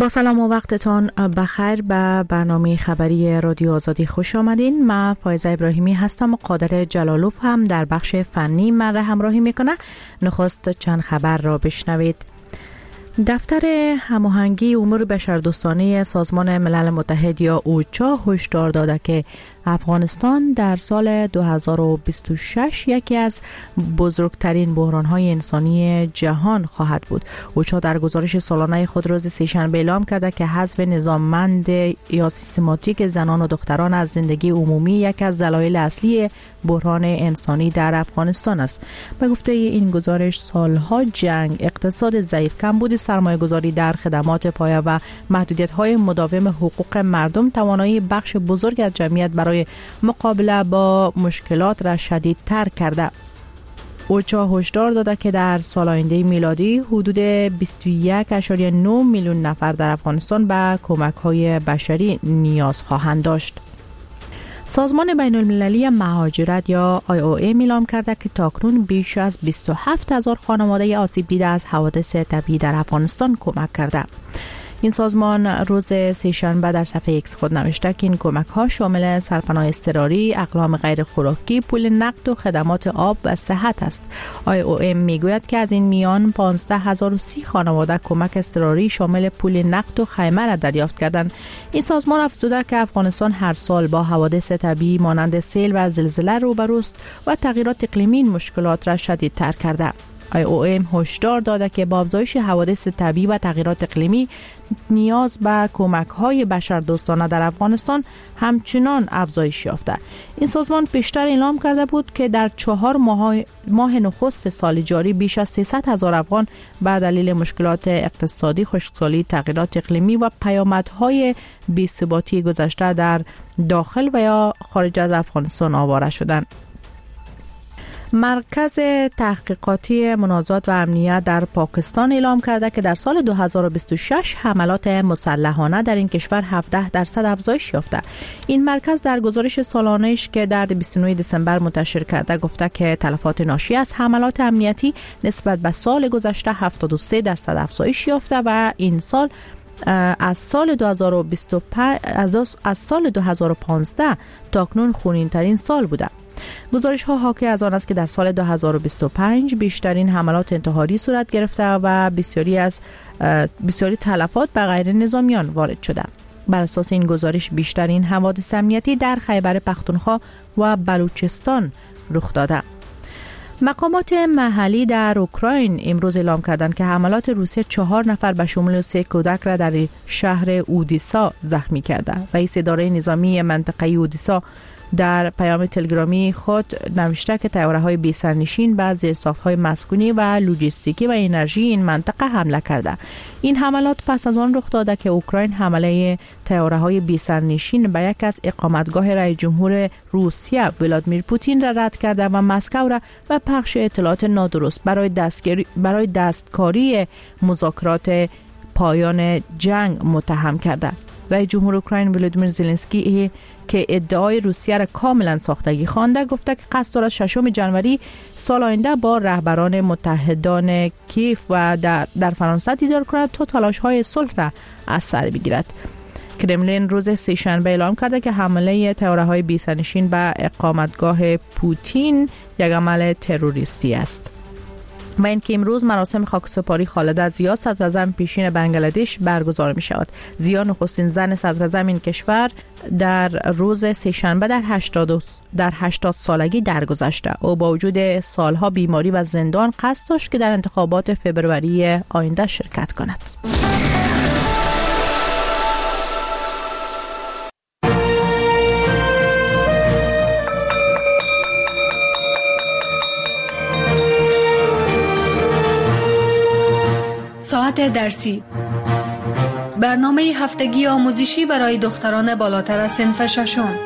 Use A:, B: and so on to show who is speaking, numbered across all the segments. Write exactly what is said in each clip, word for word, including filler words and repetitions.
A: با سلام و وقتتان بخیر. به برنامه خبری رادیو آزادی خوش آمدین. من فایزه ابراهیمی هستم و قادر جلالوف هم در بخش فنی من را همراهی میکنه. نخست چند خبر را بشنوید. دفتر هماهنگی امور بشردوستانه سازمان ملل متحد یا اوچا هشدار داده که افغانستان در سال دو هزار و بیست و شش یکی از بزرگترین بحران‌های انسانی جهان خواهد بود. اوچا در گزارش سالانه خود روز سه‌شنبه اعلام کرده که حذف نظاممند یا سیستماتیک زنان و دختران از زندگی عمومی یکی از دلایل اصلی بحران انسانی در افغانستان است. به گفته این گزارش، سالها جنگ، اقتصاد ضعیف، کمبود سرمایه‌گذاری در خدمات پایه و محدودیت‌های مداوم حقوق مردم توانایی بخش بزرگ از جمعیت برای مقابله با مشکلات را شدیدتر کرده. اوچا هشدار داده که در سال آینده میلادی حدود بیست و یک و نه میلیون نفر در افغانستان به کمک‌های بشری نیاز خواهند داشت. سازمان بین المللی مهاجرت یا آی او ام اعلام کرده که تاکنون بیش از بیست و هفت هزار خانواده آسیب دیده از حوادث طبیعی در افغانستان کمک کرده. این سازمان روز سه‌شنبه در صفحه ایکس خود نوشته که این کمک ها شامل سرپناه اضطراری، اقلام غیر خوراکی، پول نقد و خدمات آب و صحت است. آی او ام میگوید که از این میان پانزده هزار و سی خانواده کمک اضطراری شامل پول نقد و خیمه را دریافت کردند. این سازمان افزوده که افغانستان هر سال با حوادث طبیعی مانند سیل و زلزله روبروست و تغییرات اقلیمی این مشکلات را شدیدتر کرده. آی او ام هشدار داده که با افزایش حوادث طبیعی و تغییرات اقلیمی نیاز به کمک‌های بشردوستانه در افغانستان همچنان افزایش یافته. این سازمان پیشتر اعلام کرده بود که در چهار ماه ماه نخست سال جاری بیش از سیصد هزار افغان به دلیل مشکلات اقتصادی، خشکسالی، تغییرات اقلیمی و پیامدهای بی‌ثباتی گذشته در داخل و یا خارج از افغانستان آواره شدند. مرکز تحقیقاتی مناجات و امنیت در پاکستان اعلام کرده که در سال دو هزار و بیست و شش حملات مسلحانه در این کشور هفده درصد افزایش یافته. این مرکز در گزارش سالانه‌اش که در بیست و نه دسامبر منتشر کرده گفته که تلفات ناشی از حملات امنیتی نسبت به سال گذشته هفتاد و سه درصد افزایش یافته و این سال از سال دو هزار و بیست و پنج از, از سال دو هزار و پانزده تاکنون خونین‌ترین سال بوده. گزارش ها حاکی از آن است که در سال دو هزار و بیست و پنج بیشترین حملات انتحاری صورت گرفته و بسیاری از بسیاری تلفات به غیر نظامیان وارد شده. بر اساس این گزارش بیشترین حوادث امنیتی در خیبر پختونخوا و بلوچستان رخ داده. مقامات محلی در اوکراین امروز اعلام کردند که حملات روسیه چهار نفر به شمول سه کودک را در شهر اودیسا زخمی کرده. رئیس اداره نظامی منطقه اودیسا در پیام تلگرامی خود نوشته که طیاره‌های بی‌سرنشین به زیرساخت‌های مسکونی و لوجستیکی و انرژی این منطقه حمله کرده. این حملات پس از آن رخ داده که اوکراین حمله طیاره‌های بی‌سرنشین به یک از اقامتگاه رئیس جمهور روسیه ولادیمیر پوتین را رد کرده و مسکو را به پخش اطلاعات نادرست برای دستگیری برای دستکاری مذاکرات پایان جنگ متهم کرده. رئیس جمهور اوکراین ولادیمیر زلنسکی که ادعای روسیه را کاملا ساختگی خوانده گفته که قصد دارد ششم جنوری سال آینده با رهبران متحدان کیف و در, در فرانسه دیدار کند تا تلاش‌های صلح را از سر بگیرد. کرملین روز سه‌شنبه اعلام کرده که حمله طیاره‌های بی‌سرنشین به اقامتگاه پوتین یک عمل تروریستی است. و اینکه امروز مراسم خاکسپاری خالده زیا صدراعظم پیشین بنگلادش برگزار می شود. زیا نخستین زن صدراعظم این کشور در روز سه‌شنبه در هشتاد در هشتاد سالگی درگذشته. او با وجود سالها بیماری و زندان قصد داشت که در انتخابات فوریه آینده شرکت کند.
B: ساعت درسی، برنامه هفتگی آموزشی برای دختران بالاتر از صنف ششم.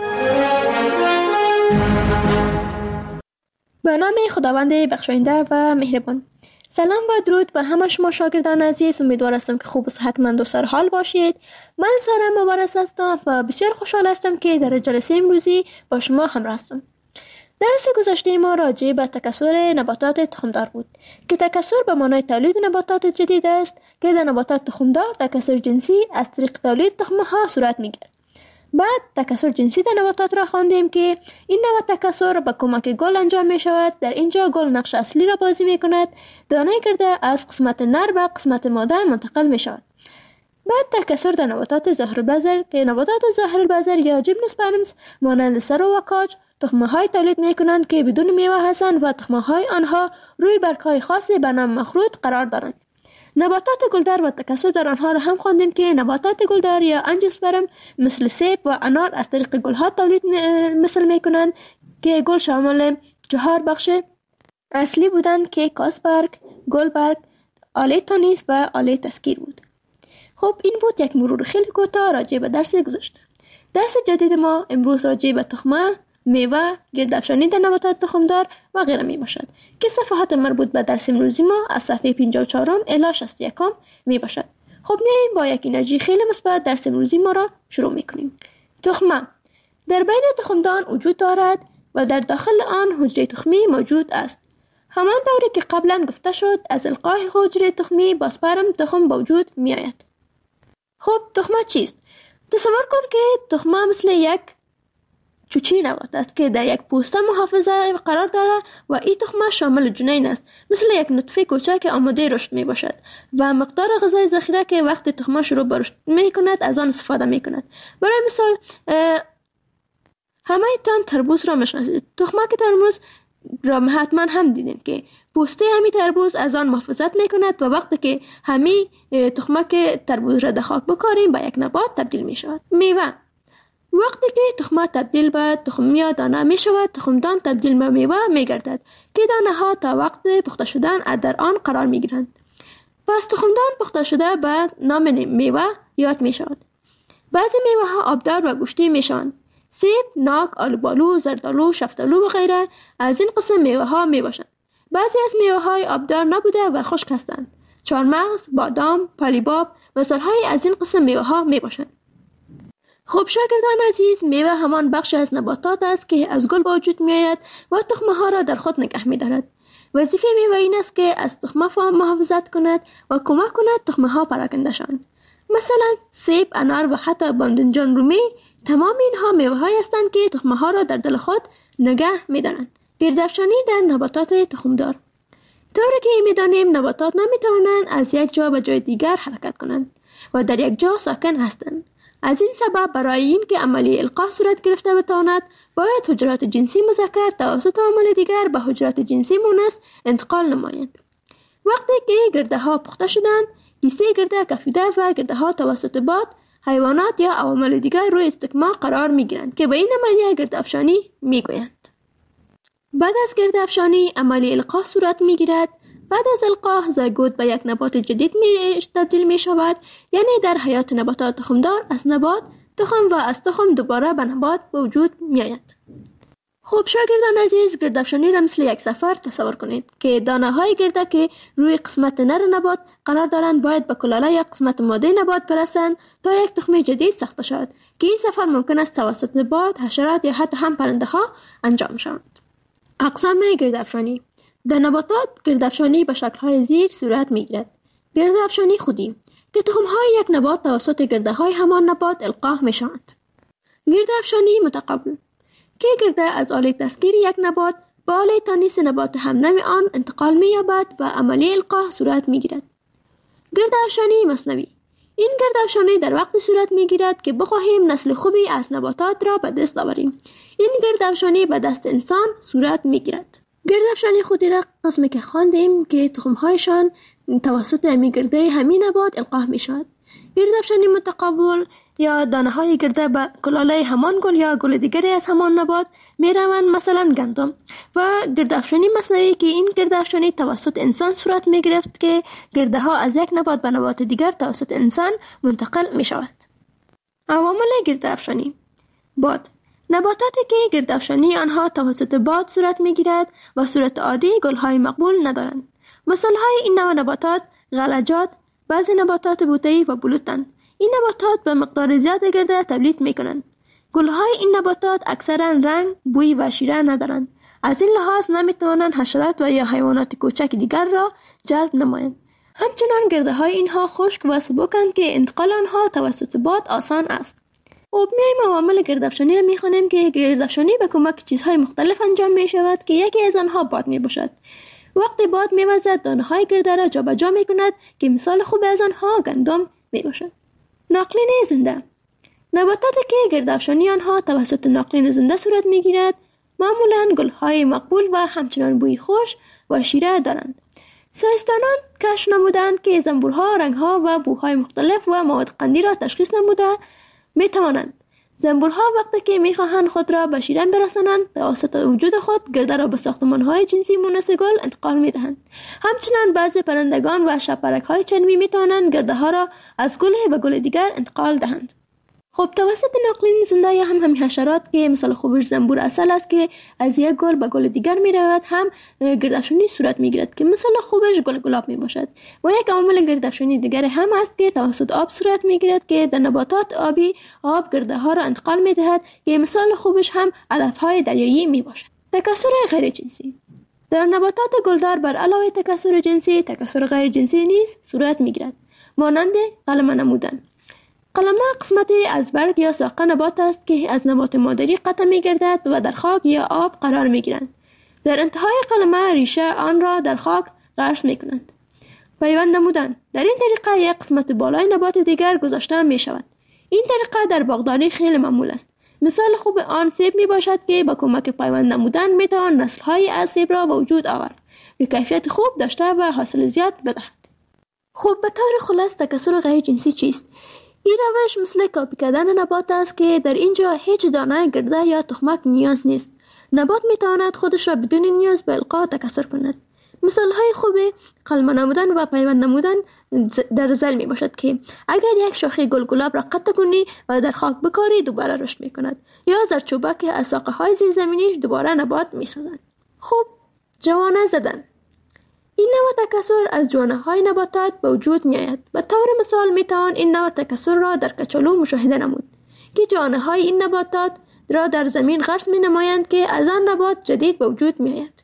C: به نام خداوند بخشاینده و مهربان. سلام و درود به همه شما شاگردان عزیز. امیدوار هستم که خوب و صحتمند و سرحال باشید. من سارا مبارز هستم و بسیار خوشحال هستم که در جلسه امروزی با شما همراه هستم. درس گذشته ما راجع به تکثر نباتات تخمدار بود که تکثر به معنای تولید نباتات جدید است که در نباتات تخمدار تکثر جنسی از طریق تولید تخمها صورت میگیرد. بعد تکثر جنسی در نباتات را خواندیم که این نوع تکثر با کمک گل انجام می شود. در اینجا گل نقش اصلی را بازی می کند. دانه گرده از قسمت نر به قسمت ماده منتقل می شود. بعد تکثر در نباتات ظاهرالبذر که نباتات ظاهرالبذر یا جیمنوسپرمز مانند سرو و کاج تخمه های تولید می کنند که بدون میوه هستند و تخمه های آنها روی برگ های خاصی به نام مخروط قرار دارند. نباتات گلدار و تکثر در آنها را هم خواندیم که نباتات گلدار یا انژیوسپرم مثل سیب و انار از طریق گلها تولید مثل می کنند که گل شامل چهار بخش اصلی بودند که کاسبرگ، گلبرگ، آله تانیس و آله تسکیر بود. خب این بود یک مرور خیلی کوتاه راجع به درس گذشته. درس جدید ما امروز راجع به تخمه، میوه، گردافشانی در نباتات تخمدار و غیره می باشد که صفحات مربوط به درس امروزی ما از صفحه پنجاه و چهار الی شصت و یک می باشد. خب میاییم با یک انرژی خیلی مثبت درس امروزی ما را شروع می کنیم. تخمه در بین تخمدان وجود دارد و در داخل آن حجره تخمی موجود است. همان طوری که قبلا گفته شد از القای حجره تخمی با سپرم تخم به وجود می آید. خب تخمه چیست؟ تصور کن که تخمه مثل یک چوچی نبات است که در یک پوسته محافظه قرار دارد و این تخمه شامل جنین است، مثل یک نطفه کوچک که آماده رشد می باشد و مقدار غذای ذخیره که وقتی تخمه شروع به رشد می کند از آن استفاده می کند. برای مثال همه تان تربوز را میشناسید. تخمه که تربوز را حتما هم دیدین که پوسته همی تربوز از آن محافظت می کند و وقتی که همی تخمه که تربوز را در خاک بکاریم به یک نبات تبدیل می شود. میوه وقتی که تخمه تبدیل به تخم یا دانه می شود، تخمدان تبدیل به میوه می گردد که دانه ها تا وقت پخته شدن در آن قرار می گیرند. پس تخمدان پخته شده به نام میوه یاد می شود. بعضی میوه ها آبدار و گوشتی می شوند. سیب، ناک، آلوبالو، زردالو، شفتالو و غیره از این قسم میوه ها می باشند. بعضی از میوه های آبدار نبوده و خشک هستند. چهارمغز، بادام، پالیباب مثال های از این قسم میوه ها می باشند. خب شاگردان عزیز، میوه همان بخش از نباتات است که از گل به وجود می آید و تخمه ها را در خود نگه می دارد. وظیفه میوه این است که از تخمه محافظت کند و کمک کند تخمه ها پراکنده شوند. مثلا سیب، انار و حتی باذنجان رومی تمام اینها میوه های هستند که تخمه ها را در دل خود نگه می دارند. گردافشانی در نباتات تخمدار. طوری که می دانیم نباتات نمی توانند از یک جا به جای دیگر حرکت کنند و در یک جا ساکن هستند. از این سبب برای این که عملیه القاح صورت گرفته بتواند باید حجرات جنسی مذکر توسط عامل دیگر به حجرات جنسی مؤنث انتقال نمایند. وقتی که گرده ها پخته شدند، کیسه گرده کفیده و گرده ها توسط باد، حیوانات یا عوامل دیگر روی استکمام قرار می گیرند که به این عملیه گردافشانی می گویند. بعد از گردافشانی عملیه القاح صورت می گیرد. بعد از القاح زایگوت به یک نبات جدید می تبدیل می شود، یعنی در حیات نباتات تخمدار از نبات تخم و از تخم دوباره به نبات به وجود می آید. خب شاگردان عزیز، گردافشانی را مثل یک سفر تصور کنید که دانه های گرده که روی قسمت نر نبات قرار دارند باید به کلاله یا قسمت ماده نبات برسند تا یک تخم جدید ساخته شود که این سفر ممکن است توسط باد، حشرات یا حتی هم پرنده ها انجام شود. اقسام گردافشانی در نباتات گردافشانی به شکل‌های زیر صورت می‌گیرد. گردافشانی خودی که تخم‌های یک نبات توسط گرده‌های همان نبات القاح می‌شوند. گردافشانی متقابل که گرده از آله تسکیر یک نبات به آله تانیس نبات همنوع آن انتقال می‌یابد و عملیه القاح صورت می‌گیرد. گردافشانی مصنوی این گردافشانی در وقت صورت می‌گیرد که بخواهیم نسل خوبی از نباتات را به دست آوریم. این گردافشانی به دست انسان صورت می‌گیرد. گردافشانی خودی را قسمی که خواندیم که تخم‌هایشان توسط همی گرده همین نبات القاح می شود. گردافشانی متقابل یا دانه های گرده به کلاله همان گل یا گل دیگری از همان نبات می روند، مثلا گندم. و گردافشانی مصنوعی که این گردافشانی توسط انسان صورت می گرفت که گرده ها از یک نبات به نبات دیگر توسط انسان منتقل می شود. عوامل گردافشانی: باد. نباتاتی که گردافشانی آنها توسط باد صورت می گیرد و صورت عادی گلهای مقبول ندارند. مثال های این نوع نباتات غلجات، بعضی نباتات بوته‌ای و بلوطند. این نباتات به مقدار زیاد گرده تولید می کنند. گلهای این نباتات اکثرا رنگ، بوی و شیره ندارند. از این لحاظ نمیتوانند حشرات و یا حیوانات کوچک دیگر را جلب نمایند. همچنان گرده های اینها خشک و سبکند که انتقال آنها توسط باد آسان است. خب میایم عوامل گردافشانی را میخوانیم که گردافشانی به کمک چیزهای مختلف انجام می شود که یکی از آنها باد می باشد. وقتی باد میوزد دانه های گرده را جابجا می کند که مثال خوب از آنها گندم می باشد. ناقلین زنده نباتاتی که گردافشانی آنها توسط ناقلین زنده صورت می گیرد معمولاً گل‌های مقبول و همچنان بوی خوش و شیره دارند. ساینسدانان کشف نمودند که زنبورها رنگ‌ها و بوهای مختلف و مواد قندی را تشخیص نموده می توانند. زنبورها وقتی که می خواهند خود را به شیرین برسانند توسط وجود خود گرده را به ساختمان‌های جنسی مونس گل انتقال می دهند. همچنین بعضی پرندگان و شب‌پرک‌های چنوی می توانند گرده ها را از گل به گل دیگر انتقال دهند. خب توسط ناقلین زنده یا هم همین حشرات که مثال خوبش زنبور اصل است که از یک گل به گل دیگر می رود هم گردافشانی صورت می گیرد که مثال خوبش گل گلاب می باشد. و یک عامل گردافشانی دیگر هم است که توسط آب صورت می گیرد که در نباتات آبی آب گرده ها را انتقال می دهد که مثال خوبش هم علف های دریایی می باشد. تکثر غیر جنسی در نباتات گلدار بر علاوه تکثر جنسی تکثر غیر جنسی نیز صورت می گیرد مانند قلمه نمودن. قلمه قسمتی از برگ یا ساق نبات است که از نبات مادری قطع می گردد و در خاک یا آب قرار می گیرند. در انتهای قلمه ریشه آن را در خاک غرس می کنند. پیوند نمودن در این طریقه یک قسمت بالای نبات دیگر گذاشته می شود. این طریقه در باغداری خیلی معمول است. مثال خوب آن سیب می باشد که با کمک پیوند نمودن می توان نسل های از سیب را به وجود آورد که کیفیت خوب داشته و حاصل زیاد بدهد. خب به طور خلاص تکثر غیر جنسی چیست؟ این روش مثل کاپی کردن نبات است که در اینجا هیچ دانه گرده یا تخمک نیاز نیست. نبات می تواند خودش را بدون نیاز به القا تکثر کند. مثال های خوبی قلمه نمودن و پیوند نمودن در زل می باشد که اگر یک شاخه گل گلاب را قطع کنی و در خاک بکاری دوباره رشد می کند یا زردچوبک از ساقه های زیرزمینیش دوباره نبات می سازند. خوب جوانه زدن این نوع تکثر از جوانه های نباتات به وجود می آید. به طور مثال می توان این نوع تکثر را در کچالو مشاهده نمود که جوانه های این نباتات را در زمین غرس می نمایند که از آن نبات جدید به وجود می آید.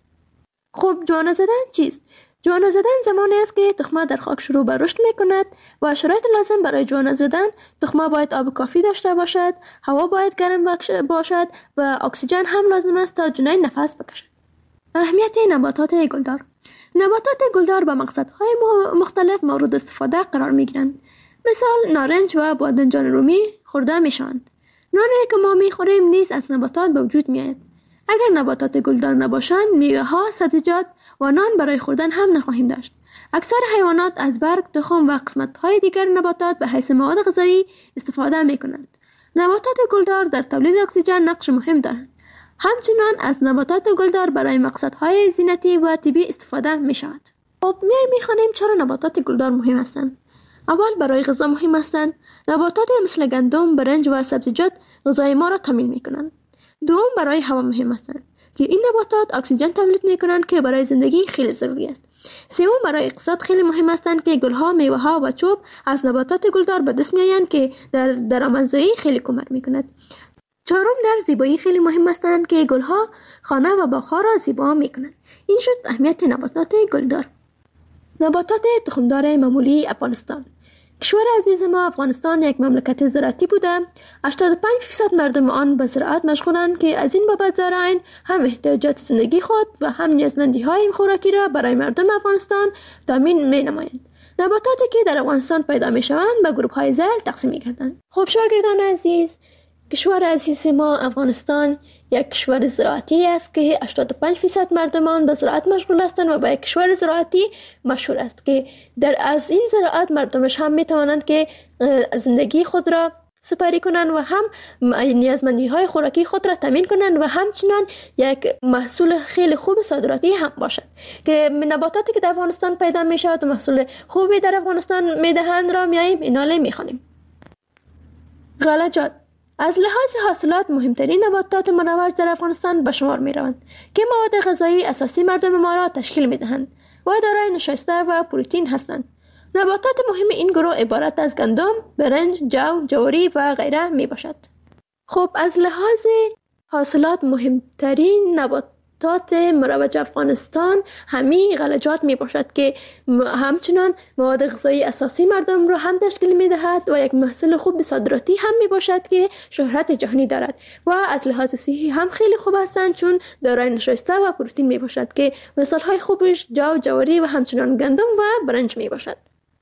C: خب جوانه زدن چیست؟ جوانه زدن زمانی است که تخمه در خاک شروع به رشد می کند و شرایط لازم برای جوانه زدن تخمه باید آب کافی داشته باشد، هوا باید گرم باشد و اکسیژن هم لازم است تا جنین نفس بکشد. اهمیت نباتات گلدار نباتات گلدار به مقصدهای مختلف مورد استفاده قرار می گیرند. مثال نارنج و بادنجان رومی خورده می شوند. نانی که ما می خوریم نیز از نباتات به وجود می آید. اگر نباتات گلدار نباشند میوه ها، سبزیجات و نان برای خوردن هم نخواهیم داشت. اکثر حیوانات از برگ، تخم و قسمت های دیگر نباتات به حیث مواد غذایی استفاده می کنند. نباتات گلدار در تولید اکسیژن نقش مهم دارند. همچنان از نباتات گلدار برای مقصدهای زینتی و طبی استفاده می شود. خب میایم میخوانیم چرا نباتات گلدار مهم هستند. اول برای غذا مهم هستند. نباتات مثل گندم، برنج و سبزیجات غذای ما را تامین می کنند. دوم برای هوا مهم هستند که این نباتات اکسیژن تولید می کنند که برای زندگی خیلی ضروری است. سوم برای اقتصاد خیلی مهم هستند که گلها، میوه ها و چوب از نباتات گلدار به دست می آیند که در درآمدزایی خیلی کمک می کند. چهارم در زیبایی خیلی مهم هستند که گلها خانه و باغها را زیبا می کنند. این شد اهمیت نباتات گلدار. نباتات تخمدار معمولی افغانستان. کشور عزیز ما افغانستان یک مملکت زراعتی بوده. هشتاد و پنج درصد مردم آن به زراعت مشغولند که از این بابت زارعین هم احتیاجات زندگی خود و هم نیازمندی های خوراکی را برای مردم افغانستان تامین می نمایند. نباتاتی که در افغانستان پیدا می شوند به گروه های ذیل تقسیم می گردند. خب شاگردان عزیز، کشور عزیز ما افغانستان یک کشور زراعتی است که هشتاد و پنج درصد مردمان به زراعت مشغول هستند و به یک کشور زراعتی مشهور است که در از این زراعت مردمش هم می توانند که زندگی خود را سپری کنند و هم نیازمندی های خوراکی خود را تامین کنند و همچنان یک محصول خیلی خوب صادراتی هم باشد که نباتاتی که در افغانستان پیدا می شود و محصول خوبی در افغانستان می دهند را میاییم ایناله می خوانیم. غلجات از لحاظ حاصلات مهمترین نباتات منوج در افغانستان به شمار می روند که مواد غذایی اساسی مردم ما را تشکیل می دهند و دارای نشایسته و پروتئین هستند. نباتات مهم این گروه عبارت از گندم، برنج، جو، جواری و غیره می باشد. خب از لحاظ حاصلات مهمترین نبات نباتات مروج افغانستان همین غلجات می باشد که همچنان مواد غذایی اساسی مردم را هم تشکیل می دهد و یک محصول خوب صادراتی هم می باشد که شهرت جهانی دارد و از لحاظ صحی هم خیلی خوب هستند، چون دارای نشاسته و پروتئین می باشد که مثال های خوبش جو، جواری و همچنان گندم و برنج می باشد.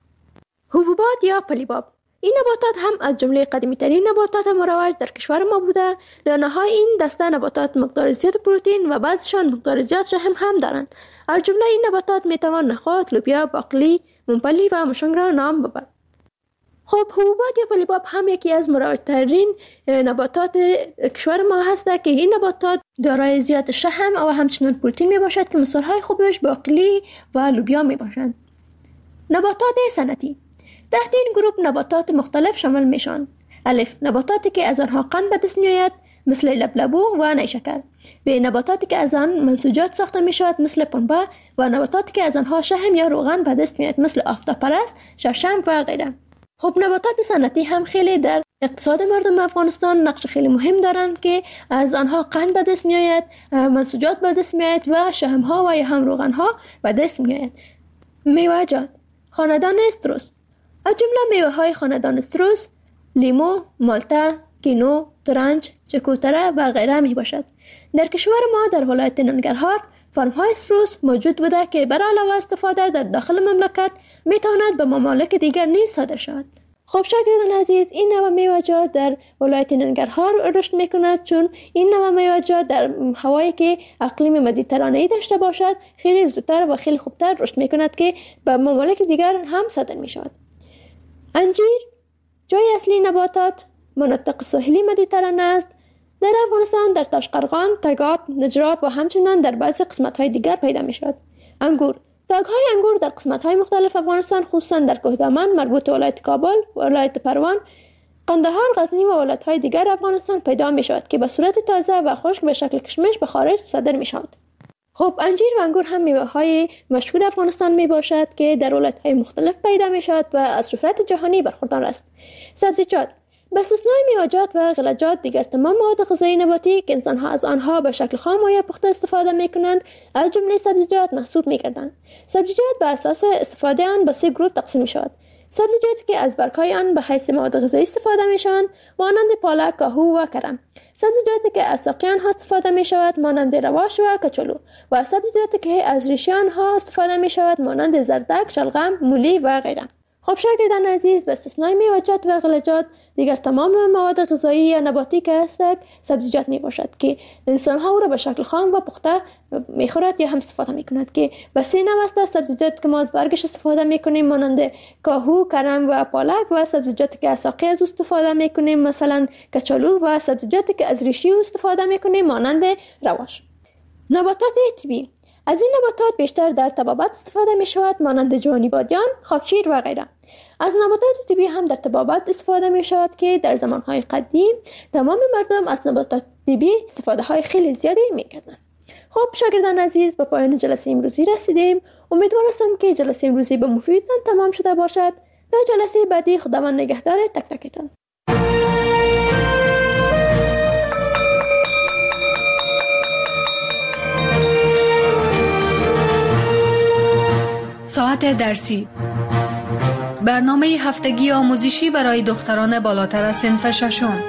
C: حبوبات یا پلیباب، این نباتات هم از جمله قدیمی ترین نباتات مروج در کشور ما بوده. دانه های این دسته نباتات مقدار زیاد پروتئین و بعضشان مقدار زیاد شحم هم دارند. از جمله این نباتات می توان نخود، لوبیا، باقلی، ممپلی و مشنگ را نام ببرد. خب حبوبات یا پلیباب هم یکی از مروج ترین نباتات کشور ما هست که این نباتات دارای زیاد شحم و همچنان پروتئین می باشد که مثال های خوبش باقلی و لوبیا می باشند. نباتات صنعتی تحت این گروه نباتات مختلف شامل میشن. الف، نباتاتی که از آنها قند به دست میآید مثل لبلبو و نیشکر. ب، نباتاتی که از آن منسوجات ساخته میشود مثل پنبه و نباتاتی که از آنها شحم یا روغن به دست میآید مثل آفتابپرست، شرشم و غیره. خب نباتات صنعتی هم خیلی در اقتصاد مردم افغانستان نقش خیلی مهم دارند که از آنها قند به دست میآید، منسوجات به دست میآید و شحم ها و یا هم روغن ها به دست میآید. میوه‌جات خاندان استروس، از جمله میوه های خاندان استروس لیمو، مالتا، کینو، ترنج، چکوتره و غیره می باشد. در کشور ما در ولایت ننگرهار فرم های استروس موجود بوده که برای علاوه استفاده در داخل مملکت می تواند به ممالک دیگر نیز صادر شود. خب شاگردان عزیز، این نوع میوه‌جات در ولایت ننگرهار رشد می کند، چون این نوع میوه‌جات در هوایی که اقلیم مدیترانه‌ای داشته باشد خیلی زودتر و خیلی خوبتر رشد می کند که به ممالک دیگر هم صادر می شود. انجیر جای اصلی نباتات مناطق ساحلی مدیترانه است. در افغانستان در تاشقرغان، تگاب، نجراب و همچنان در بعضی قسمت‌های دیگر پیدا می‌شود. انگور تاگ‌های انگور در قسمت‌های مختلف افغانستان خصوصا در کوهدامن مربوط به ولایت کابل، ولایت پروان، قندهار، غزنی و ولایت‌های دیگر افغانستان پیدا می‌شود که به صورت تازه و خشک به شکل کشمش به خارج صادر می‌شود. خب انجیر و انگور هم میوه های مشهور افغانستان می باشد که در ولایت های مختلف پیدا می شود و از شهرت جهانی برخوردار است. سبزیجات به استثنای میوه‌جات و غلجات دیگر تمام مواد غذایی نباتی که انسان ها از آنها به شکل خام و یا پخته استفاده می کنند از جمله سبزیجات محسوب می گردند. سبزیجات به اساس استفاده آن به سه گروه تقسیم می شود. سبزیجاتی که از برگ‌های آن به حیث مواد غذایی استفاده می شوند مانند پالک، کاهو و کرم. سبزیجاتی که از ساقه آنها استفاده می شود مانند رواش و کچلو و سبزیجاتی که از ریشه آنها استفاده می شود مانند زردک، شلغم، مولی و غیره. خب شاگردان عزیز، به استثنای میوه‌جات و غلجات دیگر تمام مواد غذایی یا نباتی که هستند سبزیجات می باشد که انسان ها او را به شکل خام و پخته می خورد یا هم استفاده می کند که به سه نوع است. سبزیجات که ما از برگش استفاده می کنیم مانند کاهو، کرم و پالک و سبزیجاتی که از ساقه از استفاده می کنیم مثلا کچالو و سبزیجاتی که از ریشه استفاده می کنیم مانند رواش. نباتات طبیعی از این نباتات بیشتر در طبابت استفاده می شود مانند جوانی بادیان، خاکشیر و غیره. از نباتات طبیعی هم در طبابت استفاده می شود که در زمانهای قدیم تمام مردم از نباتات طبیعی استفاده های خیلی زیادی می کردن. خب شاگردان عزیز، به پایان جلسه امروزی رسیدیم. امیدوار هستم که جلسه امروزی به مفیدتان تمام شده باشد. تا جلسه بعدی خداوند نگهدار تک تکتان.
B: ساعت درسی برنامه هفتگی آموزشی برای دختران بالاتر از صنف ششم.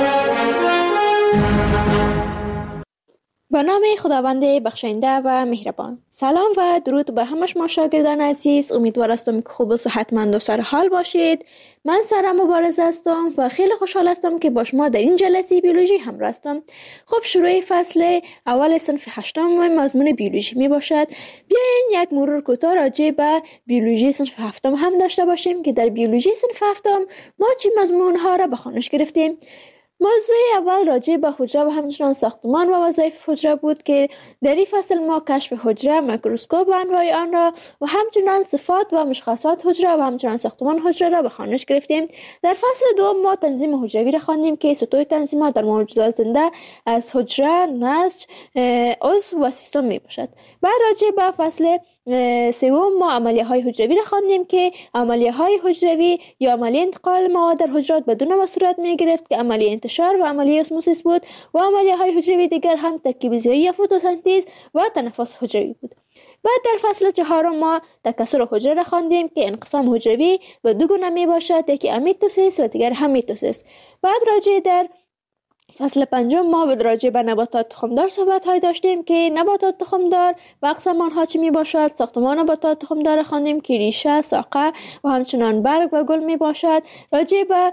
C: به نام خداوند بخشنده و مهربان. سلام و درود به همه شما شاگردان عزیز. امیدوار هستم که خوب و صحتمند و سر حال باشید. من سارا مبارز هستم و خیلی خوشحال هستم که با شما در این جلسه بیولوژی همراه هستم. خب شروع فصل اول صنف هشتم مضمون بیولوژی می باشد. بیاین یک مرور کوتاه راجع به بیولوژی صنف هفتم هم داشته باشیم که در بیولوژی صنف هفتم ما چه مضمون ها را به خوانش گرفتیم. موضوع اول راجع به حجره و همچنان ساختمان و وظایف حجره بود که در این فصل ما کشف حجره، میکروسکوپ و انواع آن را و همچنان صفات و مشخصات حجره و همچنان ساختمان حجره را به خوانش گرفتیم. در فصل دوم ما تنظیم حجروی را خواندیم که سطوح تنظیمات در موجودات زنده از حجره، نسج، عضو و سیستم می باشد. بعد راجع به فصل سوم ما عملیه های حجروی را خواندیم که عملیه های حجروی یا عملیه انتقال مواد در حجرات بدون و صورت می گرفت که عملیه انتشار و عملیه اسموسیس بود و عملیه های حجروی دیگر هم ترکیب زیایی یا فتوسنتز و تنفس حجروی بود. بعد در فصل چهارم ما تکثر حجره را خواندیم که انقسام حجروی و دو گونه می باشد، یکی امیتوسیس و دیگر هم میتوسیس. بعد راجع در فصل پنجم ما به راجع به نباتات تخمدار صحبت های داشتیم که نباتات تخمدار و اقسام آنها چی می باشد. ساختمان نباتات تخمدار خواندیم که ریشه، ساقه و همچنان برگ و گل می باشد. راجع به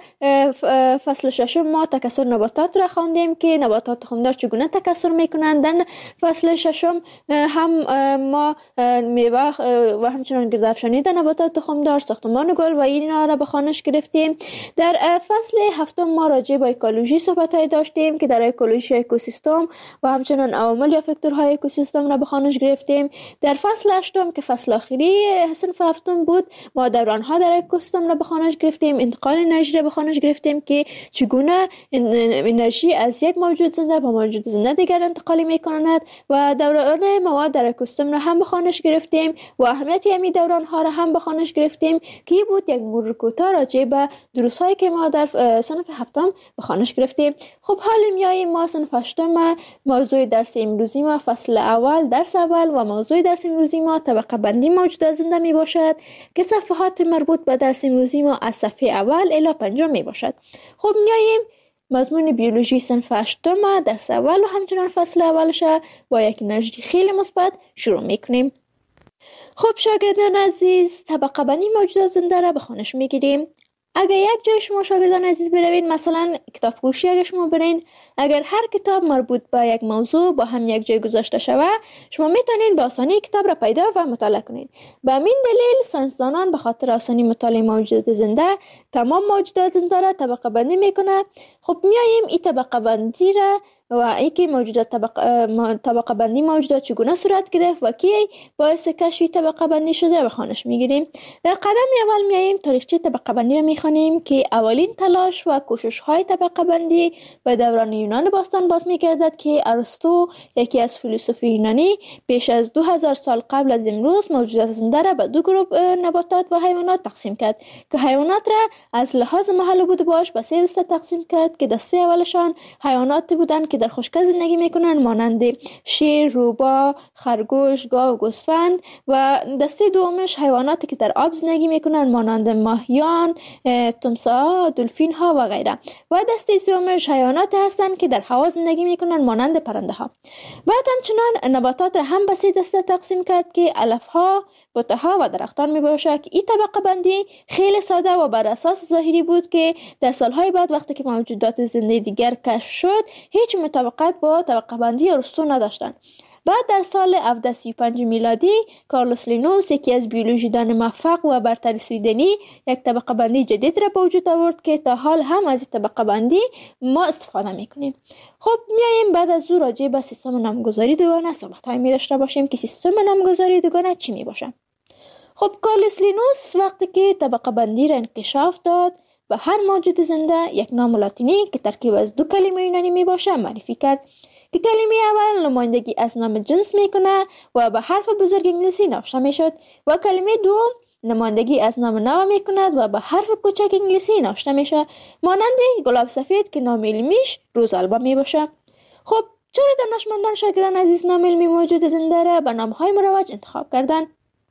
C: فصل ششم ما تکثر نباتات را خواندیم که نباتات تخمدار چگونه تکثر می کنند. در فصل ششم هم ما میوه و همچنان گردافشانی در نباتات تخمدار، ساختمان گل و اینا را به خوانش گرفتیم. در فصل هفتم ما راجع به اکولوژی صحبت های داشتیم که در اکولوژی اکوسیستم و همچنان عوامل یا فاکتورهای اکوسیستم را به خوانش گرفتیم. در فصل هشتم که فصل آخری صنف هفتم بود ما دورانها در اکوسیستم را به خوانش گرفتیم، انتقال انرژی را به خوانش گرفتیم که چگونه انرژی از یک موجود زنده به موجود زنده دیگر انتقال می‌کند و دوران مواد در اکوسیستم را هم به خوانش گرفتیم و اهمیت همین دورانها را هم به خوانش گرفتیم که بود یک مرور کوتاه راجع به دروس‌هایی که ما در صنف هفتم به خوانش گرفتیم. خب حال میاییم ما صنف هشتم، موضوع درس امروزی ما فصل اول درس اول و موضوع درس امروزی ما طبقه بندی موجودات زنده می باشد که صفحات مربوط به درس امروزی ما از صفحه اول الی پنجم می باشد. خب میاییم مضمون بیولوژی صنف هشتم درس اول و همچنان فصل اولش با یک انرژی خیلی مثبت شروع میکنیم. خب شاگردان عزیز، طبقه بندی موجودات زنده را به خوانش میگیریم. اگر یک جای شما شاگردان عزیز بروین، مثلا کتاب فروشی اگر شما برین، اگر هر کتاب مربوط به یک موضوع با هم یک جای گذاشته شوه، شما میتونین به آسانی کتاب را پیدا و مطالعه کنین. به همین دلیل ساینسدانان به خاطر آسانی مطالعه موجودات زنده تمام موجودات زنده را طبقه بندی میکنه. خب میاییم این طبقه بندی را و اینکه موجودات طبقه طبقه بندی موجودات چگونه صورت گرفت و کی باعث کشف طبقه بندی شده به خوانش میگیریم. در قدم اول میاییم تاریخچه طبقه بندی را میخوانیم که اولین تلاش و کوشش های طبقه بندی به دوران یونان باستان باز میگردد که ارسطو، یکی از فیلسوف یونانی، بیش از دو هزار سال قبل از امروز موجودات زنده را به دو گروه نباتات و حیوانات تقسیم کرد که حیوانات را از لحاظ محل بود باش به سه دسته تقسیم کرد که دسته اولشان حیوانات بودند که در خشکی زندگی میکنند مانند شیر، روباه، خرگوش، گاو و گوسفند و دسته دومش حیواناتی که در آب زندگی میکنند مانند ماهیان، تمساح، دلفین ها و غیره و دسته سومش حیوانات هستند که در هوا زندگی میکنند مانند پرنده ها. بعد همچنان نباتات را هم به سه دسته تقسیم کرد که علف ها، بوته ها و درختان می باشد. این طبقه بندی خیلی ساده و بر اساس ظاهری بود که در سالهای بعد وقتی که موجودات زنده دیگر کشف شد هیچ مطابقت با طبقه بندی ارسطو نداشتند. بعد در سال هفتصد و سی و پنج میلادی کارلوس لینوس، یکی از بیولوژیدان موفق و برتر سویدنی، یک طبقه بندی جدید را به وجود آورد که تا حال هم از این طبقه بندی ما استفاده میکنیم. خب میایم بعد از او راجع به سیستم نامگذاری دوگانه صحبت های می داشته باشیم که سیستم نامگذاری دوگانه چی می باشه. خب کارلوس لینوس وقتی که طبقه بندی را انکشاف داد و هر موجود زنده یک نام لاتینی که ترکیب از دو کلمه یونانی می باشه معرفی کرد که کلمه اول نمایندگی از نام جنس میکنه و به حرف بزرگ انگلیسی نوشته میشد و کلمه دوم نمایندگی از نام نو میکند و به حرف کوچک انگلیسی نوشته میشه مانند گلاب سفید که نام علمیش روزآلبا می باشه. خب چرا دانشمندان شاگردان عزیز نام علمی موجود زنده را به نامهای مروج انتخاب کردند؟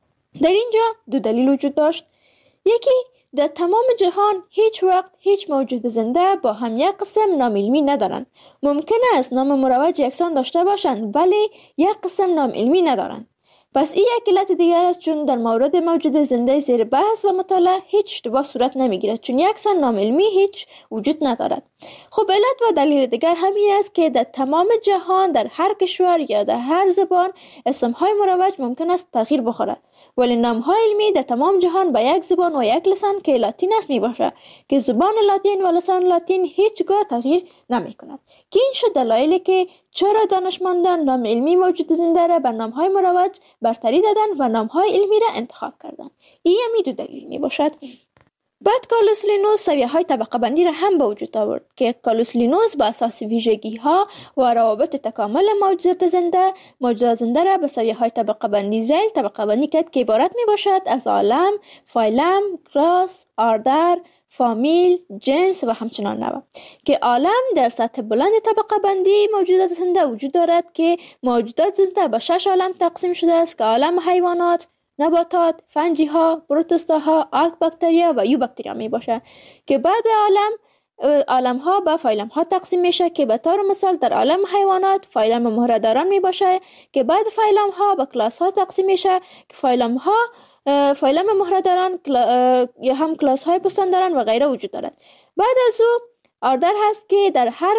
C: در اینجا دو دلیل وجود داشت. یکی، در تمام جهان هیچ وقت هیچ موجود زنده با هم یک قسم نام علمی ندارند. ممکن است نام مروج یکسان داشته باشند ولی یک قسم نام علمی ندارند. پس این یک علت دیگر است، چون در مورد موجود زنده زیر بحث و مطالعه هیچ اشتباه صورت نمیگیرد، چون یکسان نام علمی هیچ وجود ندارد. خب علت و دلیل دیگر همین است که در تمام جهان در هر کشور یا در هر زبان اسمهای مروج ممکن است تغییر بخورد، ولی نام‌های علمی در تمام جهان با یک زبان و یک لسان که لاتین است می باشه که زبان لاتین و لسان لاتین هیچگاه تغییر نمی کند. که این شد دلایلی که چرا دانشمندان نام علمی موجود زنده را بر نام‌های مروج برتری دادن و نام‌های علمی را انتخاب کردند. این همی دو دلیل می باشد. بعد کارلوس لینوس سویه‌های طبقه بندی را هم به وجود آورد که کارلوس لینوس با اساس ویژگی‌ها و روابط تکامل موجودات زنده موجودات زنده را به سویه‌های طبقه بندی ذیل طبقه بندی کرد که عبارت می باشد از عالم، فایلم، کلاس، آردر، فامیل، جنس و همچنان نوع. که عالم در سطح بلند طبقه بندی موجودات زنده وجود دارد که موجودات زنده به شش عالم تقسیم شده است که عالم حیوانات، نباتات، فنجی ها، پروتوستا ها، آرک باکتریا و یو باکتریا می باشه. که بعد عالم عالم ها به فایلم ها تقسیم میشه که به طور مثال در عالم حیوانات فایلم مهره‌داران می باشه که بعد فایلم ها به کلاس ها تقسیم میشه که فایلم ها فایلم مهره‌داران یا هم کلاس های پستانداران و غیره وجود دارد. بعد از او آردر هست که در هر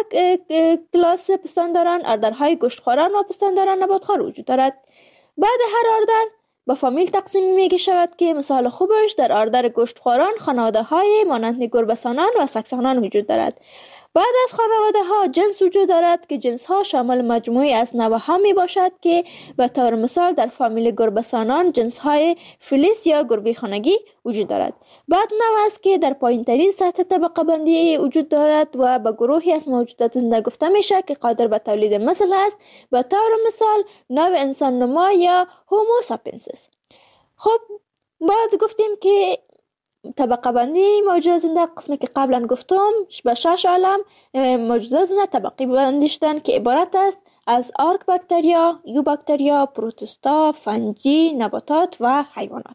C: کلاس پستانداران آردرهای گوشتخواران و پستانداران نباتخوار وجود دارد. بعد هر آردر به فامیل تقسیم میگه شود که مثال خوبش در آردر گوشتخواران خانواده های مانند گربه‌سانان و سگسانان وجود دارد. بعد از خانواده ها جنس وجود دارد که جنس ها شامل مجموعی از نوع ها می باشد که به طور مثال در فامیل گربه‌سانان جنس های فلیس یا گربه خانگی وجود دارد. بعد نوع است که در پایین ترین سطح طبقه بندی وجود دارد و به گروهی از موجودات زنده گفته میشه که قادر به تولید مثل است، به طور مثال نوع انسان نما یا هومو ساپینسیس. خب بعد گفتیم که طبقه بندی موجودات زنده قسمی که قبلا گفتم به شش عالم موجودات زنده طبقه بندی شدن که عبارت است از آرک باکتریا، یو باکتریا، پروتوستا، فنجی، نباتات و حیوانات.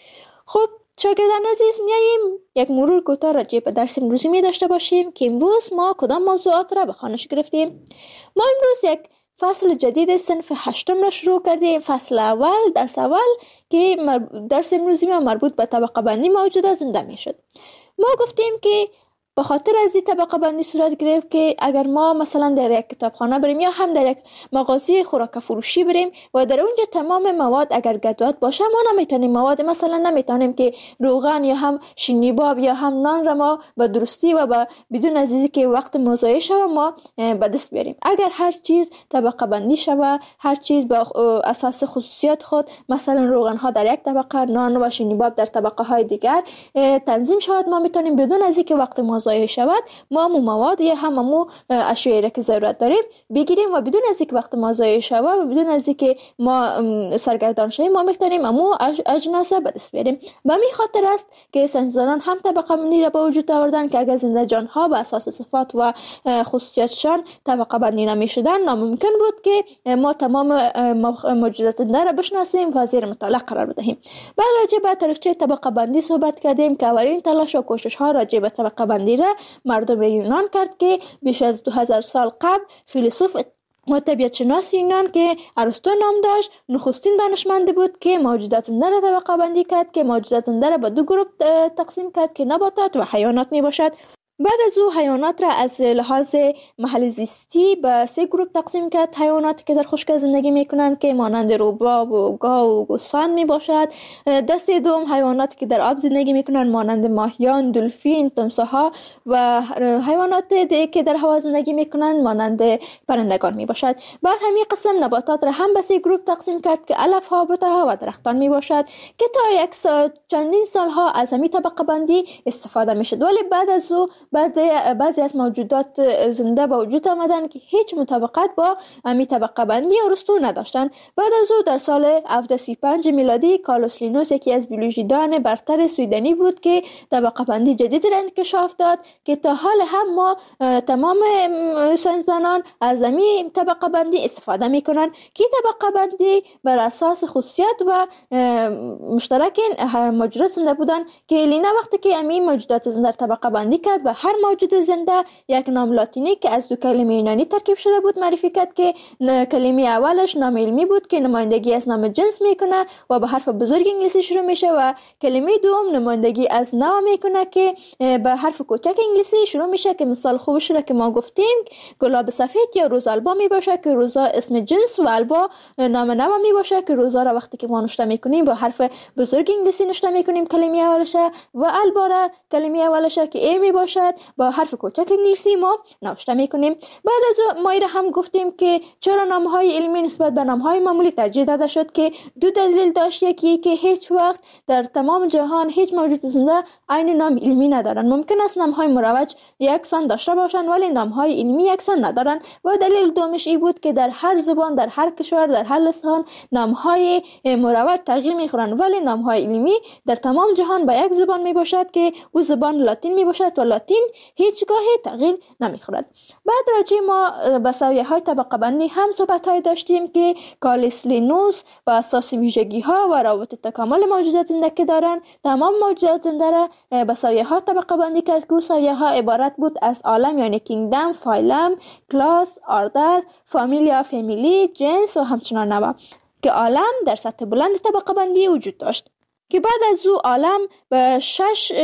C: خب شاگردان عزیز، میاییم یک مرور کوتاه راجع به درس امروزی می داشته باشیم که امروز ما کدام موضوعات را به خوانش گرفتیم. ما امروز یک فصل جدید صنف هشتم را شروع کردیم. فصل اول، درس اول که درس امروزی ما مربوط به طبقه بندی موجودات زنده می شد. ما گفتیم که به خاطر از این طبقه بندی صورت گرفت که اگر ما مثلا در یک کتابخانه بریم یا هم در یک مغازه خوراک فروشی بریم و در اونجا تمام مواد اگر گدوات باشه، ما نمیتونیم مواد مثلا نمیتونیم که روغن یا هم شینیباب یا هم نان را ما به درستی و با بدون از اینکه که وقت مضایع شود ما به دست بیاریم. اگر هر چیز طبقه بندی شود، هر چیز به اساس خصوصیات خود، مثلا روغن ها در یک طبقه، نان و شینیباب در طبقه های دیگر تنظیم شود، ما میتونیم بدون از اینکه وقت ضایع شود ما مو مواد یا هم مو اشیایی را که ضرورت داریم بگیریم و بدون از اینکه وقت ما ضایع شود و بدون از اینکه ما سرگردان شویم ما میتونیم مو اجناس به دست بیاریم. به همین خاطر است که ساینسدانان هم طبقه بندی را به وجود آوردن که اگر زنده جان ها به اساس صفات و خصوصیاتشان طبقه بندی نمیشدن، ناممکن بود که ما تمام موجودات زنده را بشناسیم و زیر مطالعه قرار بدهیم. بعد راجع به تاریخچه طبقه بندی صحبت کردیم که اولین تلاش و کوشش ها راجع به طبقه بندی را مردم یونان کرد که بیش از دو هزار سال قبل فیلسوف و طبیعت شناس یونان که ارسطو نام داشت نخستین دانشمند بود که موجودات زنده را طبقه بندی کرد که موجودات زنده را به دو گروه تقسیم کرد که نباتات و حیوانات می باشد. بعد از او حیوانات را از لحاظ محل زیستی به سه گروه تقسیم کرد. حیواناتی که در خشکی زندگی میکنند که مانند روباب و گاو و گوسفند می باشد. دسته دوم حیواناتی که در آب زندگی میکنند مانند ماهیان، دلفین، تمساح‌ها و حیوانات دیگه که در هوا زندگی میکنند مانند پرندگان می باشد. بعد همین قسم نباتات را هم به سه گروه تقسیم کرد که علف ها، بوته و درختان می باشد که تا یک سال چندین سالها از همین طبقه بندی استفاده میشد. ولی بعد از او بعضی بعضی از موجودات زنده به وجود آمدن که هیچ مطابقت با امی طبقه بندی ارسطو نداشتن. بعد از او در سال هفتصد و سی و پنج میلادی کارلوس لینوس یکی از بیولوژیدان برتر سویدنی بود که طبقه بندی جدید را انکشاف داد که تا حال هم ما تمام ساینسدانان از امی طبقه بندی استفاده میکنن که طبقه بندی بر اساس خصوصیات و مشترک موجودات زنده بودن که لینا وقتی که امی موجودات زنده طبقه بندی کرد و هر موجود زنده یک نام لاتینی که از دو کلمه یونانی ترکیب شده بود معرفی کرد که کلمه اولش نام علمی بود که نمایندگی از نام جنس میکنه و به حرف بزرگ انگلیسی شروع میشه و کلمه دوم نمایندگی از نوع میکنه که به حرف کوچک انگلیسی شروع میشه که مثال خوبش را که ما گفتیم گلاب سفید یا روز البا میباشه که روزا اسم جنس و البا نام نوع میباشه که روزا را وقتی که ما نوشته میکنیم با حرف بزرگ انگلیسی نوشته میکنیم کلمه اولش و البا را کلمه اولش که ای میباشه صورت با حرف کوچک انگلیسی ما نوشته میکنیم. بعد از مایره هم گفتیم که چرا نامهای علمی نسبت به نامهای معمولی ترجیح داده شد که دو دلیل داشت. یکی که هیچ وقت در تمام جهان هیچ موجود زنده عین نام علمی ندارن. ممکن است نامهای مروج یکسان داشته باشند ولی نامهای علمی یکسان ندارن. و دلیل دومش این بود که در هر زبان، در هر کشور، در هر لسان نامهای مروج تغییر میخورند ولی نامهای علمی در تمام جهان به یک زبان می باشد که او زبان لاتین می باشد و لاتین هیچگاه تغییر نمیخورد. بعد راجع ما به سویه های طبقه بندی هم صحبت های داشتیم که کالیس لینوس و اساس ویژگی ها و روابط تکامل موجودات زنده که دارند. تمام موجودات زنده را به سویه ها طبقه بندی کرد که سویه ها عبارت بود از عالم یعنی کینگدم، فایلم، کلاس، آردر، فامیلیا، فامیلی، جنس و همچنان نوع که عالم در سطح بلند طبقه بندی وجود داشت که بعد از او عالم به شش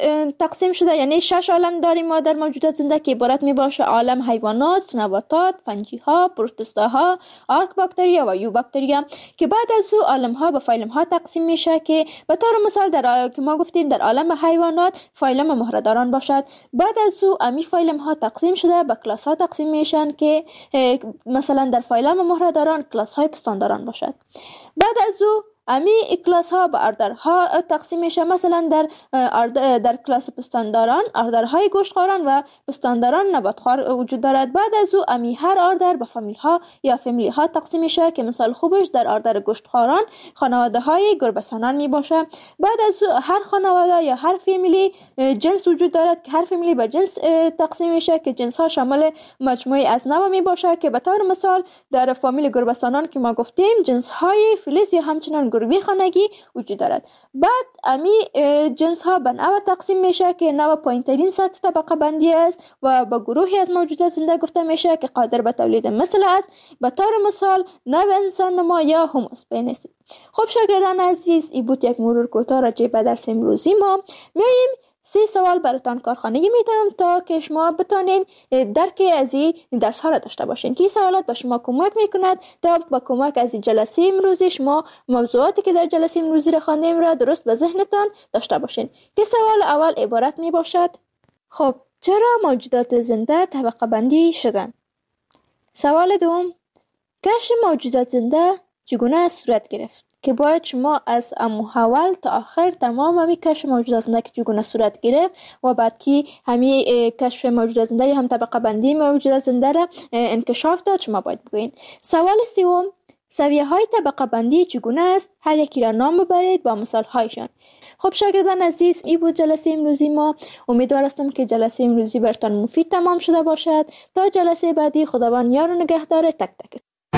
C: تقسیم شده. یعنی شش عالم داریم ما در موجودات زنده که عبارت می باشه عالم حیوانات، نباتات، فنجی ها، پروتوزوا ها، آرک باکتریا و یو باکتریا که بعد از او عالم ها به فایلم ها تقسیم میشه که به طور مثال در که ما گفتیم در عالم حیوانات فایلم مهره‌داران باشد. بعد از او امی فایلم ها تقسیم شده به کلاس ها تقسیم میشن که مثلا در فایلم مهره‌داران کلاس های پستانداران باشد. بعد از او امی کلاس ها به اردرها تقسیم میشه. مثلا در در کلاس پستانداران اردرهای گوشتخواران و پستانداران نباتخوار وجود دارد. بعد از او امی هر اردر به فامیل ها یا فامیلی ها تقسیم میشه که مثال خوبش در اردر گوشتخواران خانواده های گربه‌سانان می باشه. بعد از او هر خانواده یا هر فامیلی جنس وجود دارد که هر فامیلی به جنس تقسیم میشه که جنس ها شامل مجموعه از نوع می باشه که به طور مثال در فامیل گربه‌سانان که ما گفتیم جنس های فلیس یا همچنان گروهی خانگی وجود دارد. بعد امی جنس ها به نوع تقسیم میشه که نوع پایین‌ترین سطح طبقه بندی است و با گروهی از موجودات زنده گفته میشه که قادر به تولید مثل است. به طور مثال نوع انسان نما یا هوموسپینس. خب شاگردان عزیز، این بود یک مرور کوتاه راجع به درس امروزی ما. میایم سه سوال براتان کارخانگی میدم تا که شما بتانین درک از این درس ها را داشته باشین که این سوالات به شما کمک میکند تا با کمک از این جلسه امروزی شما موضوعاتی که در جلسه امروزی را خواندیم را درست به ذهنتان داشته باشین. که سوال اول عبارت می باشد: خب چرا موجودات زنده طبقه بندی شدن؟ سوال دوم: کشف موجودات زنده چگونه صورت گرفت؟ که باید شما از اول تا آخر تمام همی کشف موجودات زنده که چگونه صورت گرفت و بعد که همی کشف موجودات زنده یا هم طبقه بندی موجودات زنده را انکشاف داد شما باید بگویید. سوال سوم: سویه های طبقه بندی چگونه است؟ هر یکی را نام ببرید با مثال هایشان. خب شاگردان عزیز، این بود جلسه امروزی ما. امیدوار هستم که جلسه امروزی برتان مفید تمام شده باشد. تا جلسه بعدی خداوند یار و نگهدار تک تک.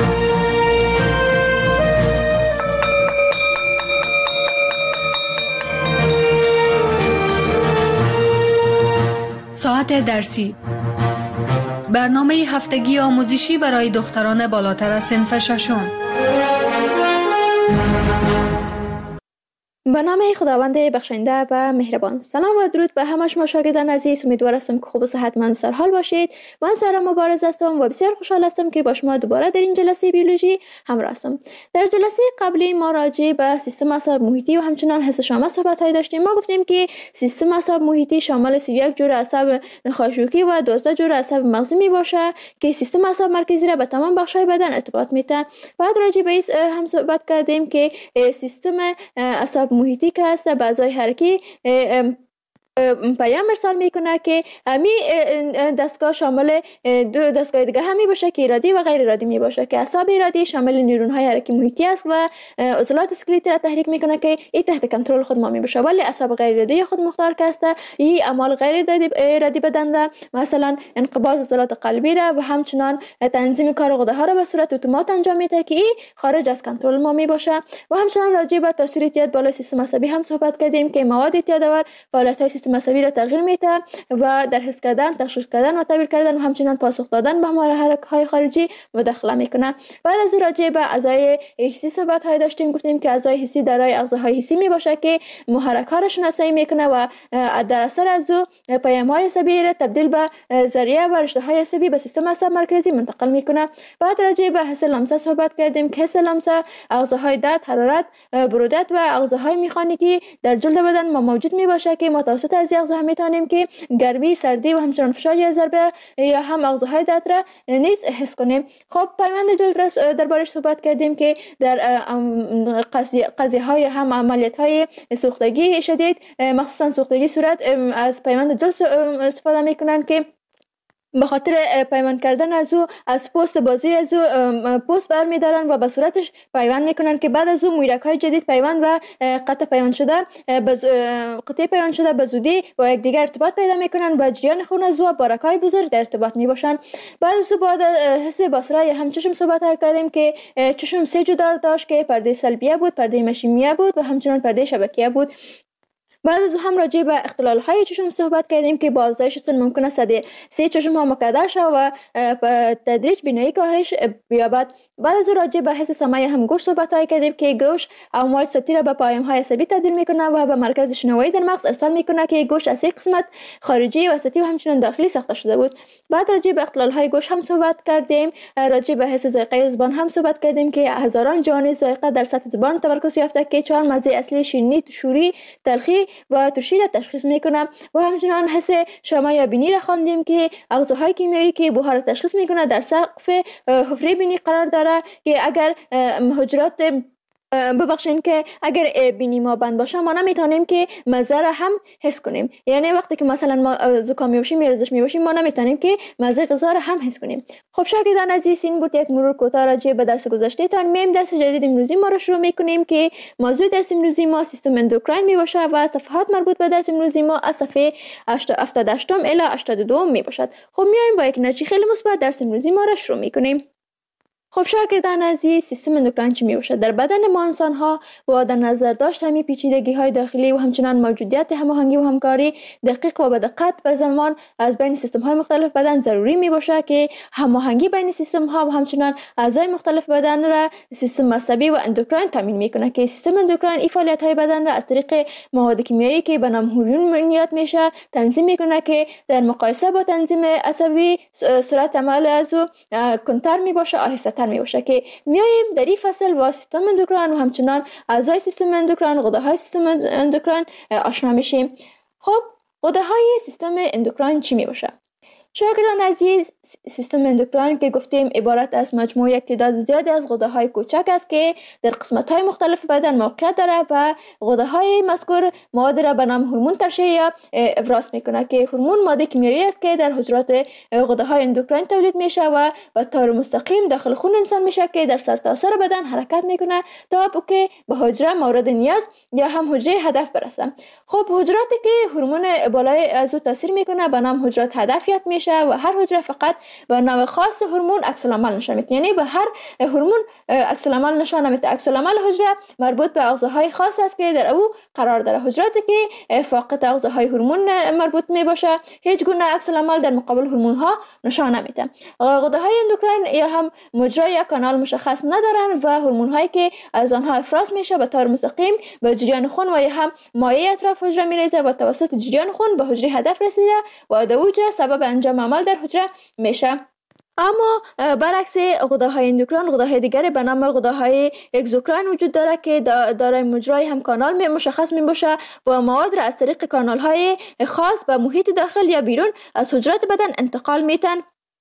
B: ساعت درسی، برنامه هفتگی آموزشی برای دختران بالاتر از صنف ششم.
C: به نام خداوند بخشنده و مهربان. سلام و درود به همه شما شاگردان عزیز. امیدوار هستم که خوب و صحتمند و سرحال باشید. من سارا مبارز هستم و بسیار خوشحال هستم که با شما دوباره در این جلسه بیولوژی همراه هستم. در جلسه قبلی ما راجع به سیستم اعصاب محیطی و همچنان حس شامل صحبت های داشتیم. ما گفتیم که سیستم اعصاب محیطی شامل سی و یک جور اعصاب نخاشوکی و دوازده جور اعصاب مغزی می باشه که سیستم اعصاب مرکزی را به تمام بخش‌های بدن ارتباط میده. بعد راجع به این هم صحبت کردیم که سیستم اعصاب محیطی که هست به اعضای حرکی پیام ارسال میکنه که امی دستگاه شامل دو دستگاه دیگه هم می باشه که ارادی و غیر ارادی می باشه که اعصاب ارادی شامل نیورون های حرکی محیطی است و عضلات اسکلتی را تحریک میکنه که این تحت کنترل خود ما می باشه. ولی اعصاب غیر ارادی خود مختار که است این اعمال غیر ارادی بدن را، مثلا انقباض عضلات قلبی را و همچنان تنظیم کار غده ها را به صورت اتومات انجام میده که این خارج از کنترل ما می باشه. و همچنان راجع به تاثیر اعتیاد بالای سیستم عصبی هم صحبت کردیم که مواد اعتیادآور فعالیت های سیستم عصبی را تغییر میده و در حس کردن، تشخیص کردن و تعبیر کردن و همچنین پاسخ دادن به محرک های خارجی مداخله میکنه. بعد از راجع به اعضای حسی صحبت های داشتیم. گفتیم که اعضای حسی دارای اغزاهای حسی می باشه که محرک ها را شناسایی میکنه و در اثر از او پیام های عصبی را تبدیل به ذریعه و رشته های عصبی به سیستم عصب مرکزی منتقل میکنه. بعد راجع به حس لمسه صحبت کردیم که حس لمسه اغزاهای درد، حرارت، برودت و اغزاهای میخانیکی در جلد بدن ما موجود می باشه که متوسط واسطه از اغذا هم میتونیم که گرمی، سردی و همچنان فشار یا ضربه یا هم اغذاهای دت را نیز حس کنیم. خب پیوند جلد را دربارش صحبت کردیم که در قضیه های هم عملیات های سوختگی شدید، مخصوصا سوختگی صورت، از پیوند جلد استفاده میکنن که به خاطر پیوند کردن از او از پوست بازی از او پوست برمیدارن و به صورتش پیوند میکنن که بعد از او مویرک های جدید پیوند و قطع پیوند شده قطعه پیوند شده به زودی با یکدیگر ارتباط پیدا میکنن و جریان خون از او با رگ های بزرگ در ارتباط میباشن. بعد از او بعد حس بصره یا هم چشم صحبت کردیم که چشم سه جدار داشت که پرده سلبیه بود، پرده مشیمیه بود و همچنان پرده شبکیه بود. بعد از هم راجع به اختلال های چشم صحبت کردیم که با افزایش سن ممکن است سه چشم ها مکدر شود و به تدریج بینایی کاهش بیابد. بعد از راجع به حس سمعی هم گوش صحبت کردیم که گوش امواج صوتی را به پیام های عصبی تبدیل میکنه و به مرکز شنوایی در مغز ارسال میکنه که گوش از سه قسمت خارجی، وسطی و همچنین داخلی ساخته شده بود. بعد راجع به اختلال های گوش هم صحبت کردیم. راجع به حس ذائقه زبان هم صحبت کردیم که هزاران جهان ذائقه در سطح زبان تمرکز یافته که چهار مزه اصلی شیرینی، شوری، تلخی و ترشی را تشخیص میکنه. و همچنان حس شما یا بینی را خواندیم که اغذاهای کیمیایی که بوها را تشخیص میکنه در سقف حفره بینی قرار داره که اگر حجرات ببخشین که اگر بینی ما بند باشه ما نمیتونیم که مزه را هم حس کنیم. یعنی وقتی که مثلا ما زکامی باشیم یا رزش میباشیم ما نمیتونیم که مزه غذا را هم حس کنیم. خب شاگردان عزیز، این بود یک مرور کوتاه راجع به درس گذشته تان. میم درس جدید امروزی ما را شروع میکنیم که موضوع درس امروزی ما سیستم اندوکراین میباشه و صفحات مربوط به درس امروزی ما از صفحه هفتاد و هشت الی هشتاد و دو میباشد. خب میایم با یک نتیجه خیلی مثبت درس امروزی ما را شروع میکنیم. خب شاگردان عزیز، سیستم اندوکراین چی میباشد؟ در بدن ما انسان ها با در نظر داشت همین پیچیدگی های داخلی و همچنان موجودیت هماهنگی و همکاری دقیق و به دقت به زمان از بین سیستم های مختلف بدن ضروری میباشد که هماهنگی بین سیستم ها و همچنان اعضای مختلف بدن را سیستم عصبی و اندوکراین تامین میکنه که سیستم اندوکراین این فعالیت های بدن را از طریق مواد کیمیایی که به نام هورمون بنیاد میشه تنظیم میکنه که در مقایسه با تنظیم عصبی سرعت عمل از او کنتر میباشه، آهسته می باشه. که میایم در این فصل با سیستم اندوکراین و همچنان اعضای سیستم اندوکراین، غده‌های سیستم اندوکراین آشنا میشیم. خب غده‌های سیستم اندوکراین چی می باشه؟ شاگردان عزیز، سیستم اندوکراین که گفتیم عبارت از مجموعه یک تعداد زیادی از غده‌های کوچک است که در قسمت‌های مختلف بدن موقعیت داره و غده‌های مذکور مواد را به نام هورمون ترشح یا افراز میکنه که هورمون ماده کیمیایی است که در حجرات غده‌های اندوکراین تولید میشه و به طور مستقیم داخل خون انسان میشه که در سرتاسر بدن حرکت میکنه تا که به حجره مورد نیاز یا هم حجره هدف برسه. خب حجراتی که هورمون بالای از او تاثیر میکنه به نام حجرات هدفیت میشه و هر حجره فقط به نوع خاص هورمون عکس العمل نشون میده. یعنی به هر هورمون عکس العمل نشون میده. عکس العمل حجره مربوط به اغذاهای خاص است که در او قرار داره. حجراتی که فاقد اغذاهای هورمون مربوط میباشه هیچ گونه عکس العمل در مقابل هورمون ها نشون نمیده. غده‌های اندوکراین یا هم مجرا یا کانال مشخص ندارن و هورمون هایی که از آنها افراز میشه به طور مستقیم به جریان خون و یا هم مایع اطراف حجره میریزه و توسط جریان خون به حجره هدف رسیده و در اوج سبب انجام عمل در حجره میشه. اما برعکس غده‌های اندوکراین، غده‌های دیگری به نام غده‌های اگزوکراین وجود داره که دارای مجرای هم کانال مشخص میباشه و مواد را از طریق کانال‌های خاص به محیط داخل یا بیرون از حجرات بدن انتقال میتن.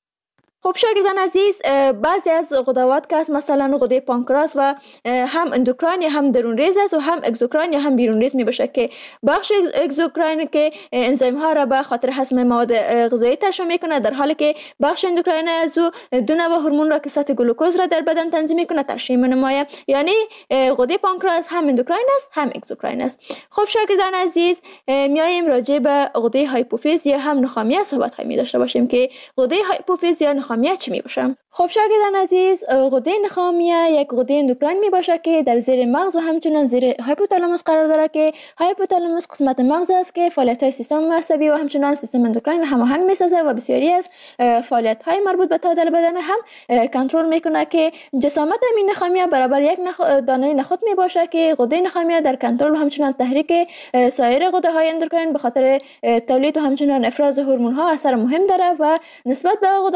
C: خب شاگردان عزیز، بعضی از غدوات که مثلا غده پانکراس و هم اندوکراین یا هم درون ریز است و هم اگزوکراین یا هم بیرون ریز می باشه که بخش اگزوکراین که انزیم ها را به خاطر هضم مواد غذایی ترشح میکنه، در حالی که بخش اندوکراین از دو نوع هورمون را که سطح گلوکوز را در بدن تنظیم میکنه ترشح می‌نماید. یعنی غده پانکراس هم اندوکراین است هم اگزوکراین است. خب شاگردان عزیز، میایم راجع به غده هایپوفیز یا هم نخامیه صحبت هایی می داشته باشیم که غده هایپوفیز یا نخامیه چی می باشه؟ خب شاگردان عزیز، غده نخامیه یک غده اندوکراین می باشه که در زیر مغز و همچنین زیر هایپوتالاموس قرار داره که هایپوتالاموس قسمت مغز است که فعالیت‌های سیستم عصبی و همچنین سیستم اندوکراین هماهنگ می‌سازه و بسیاری از فعالیت‌های مربوط به تعادل بدن هم کنترل میکنه که جسامت این نخامیه برابر یک نخ... دانه نخود می باشه که غده نخامیه در کنترل و همچنین تحریک سایر غده‌های اندوکراین به خاطر تولید و همچنین افراز هورمون‌ها اثر مهم داره و نسبت به غده‌های دیگر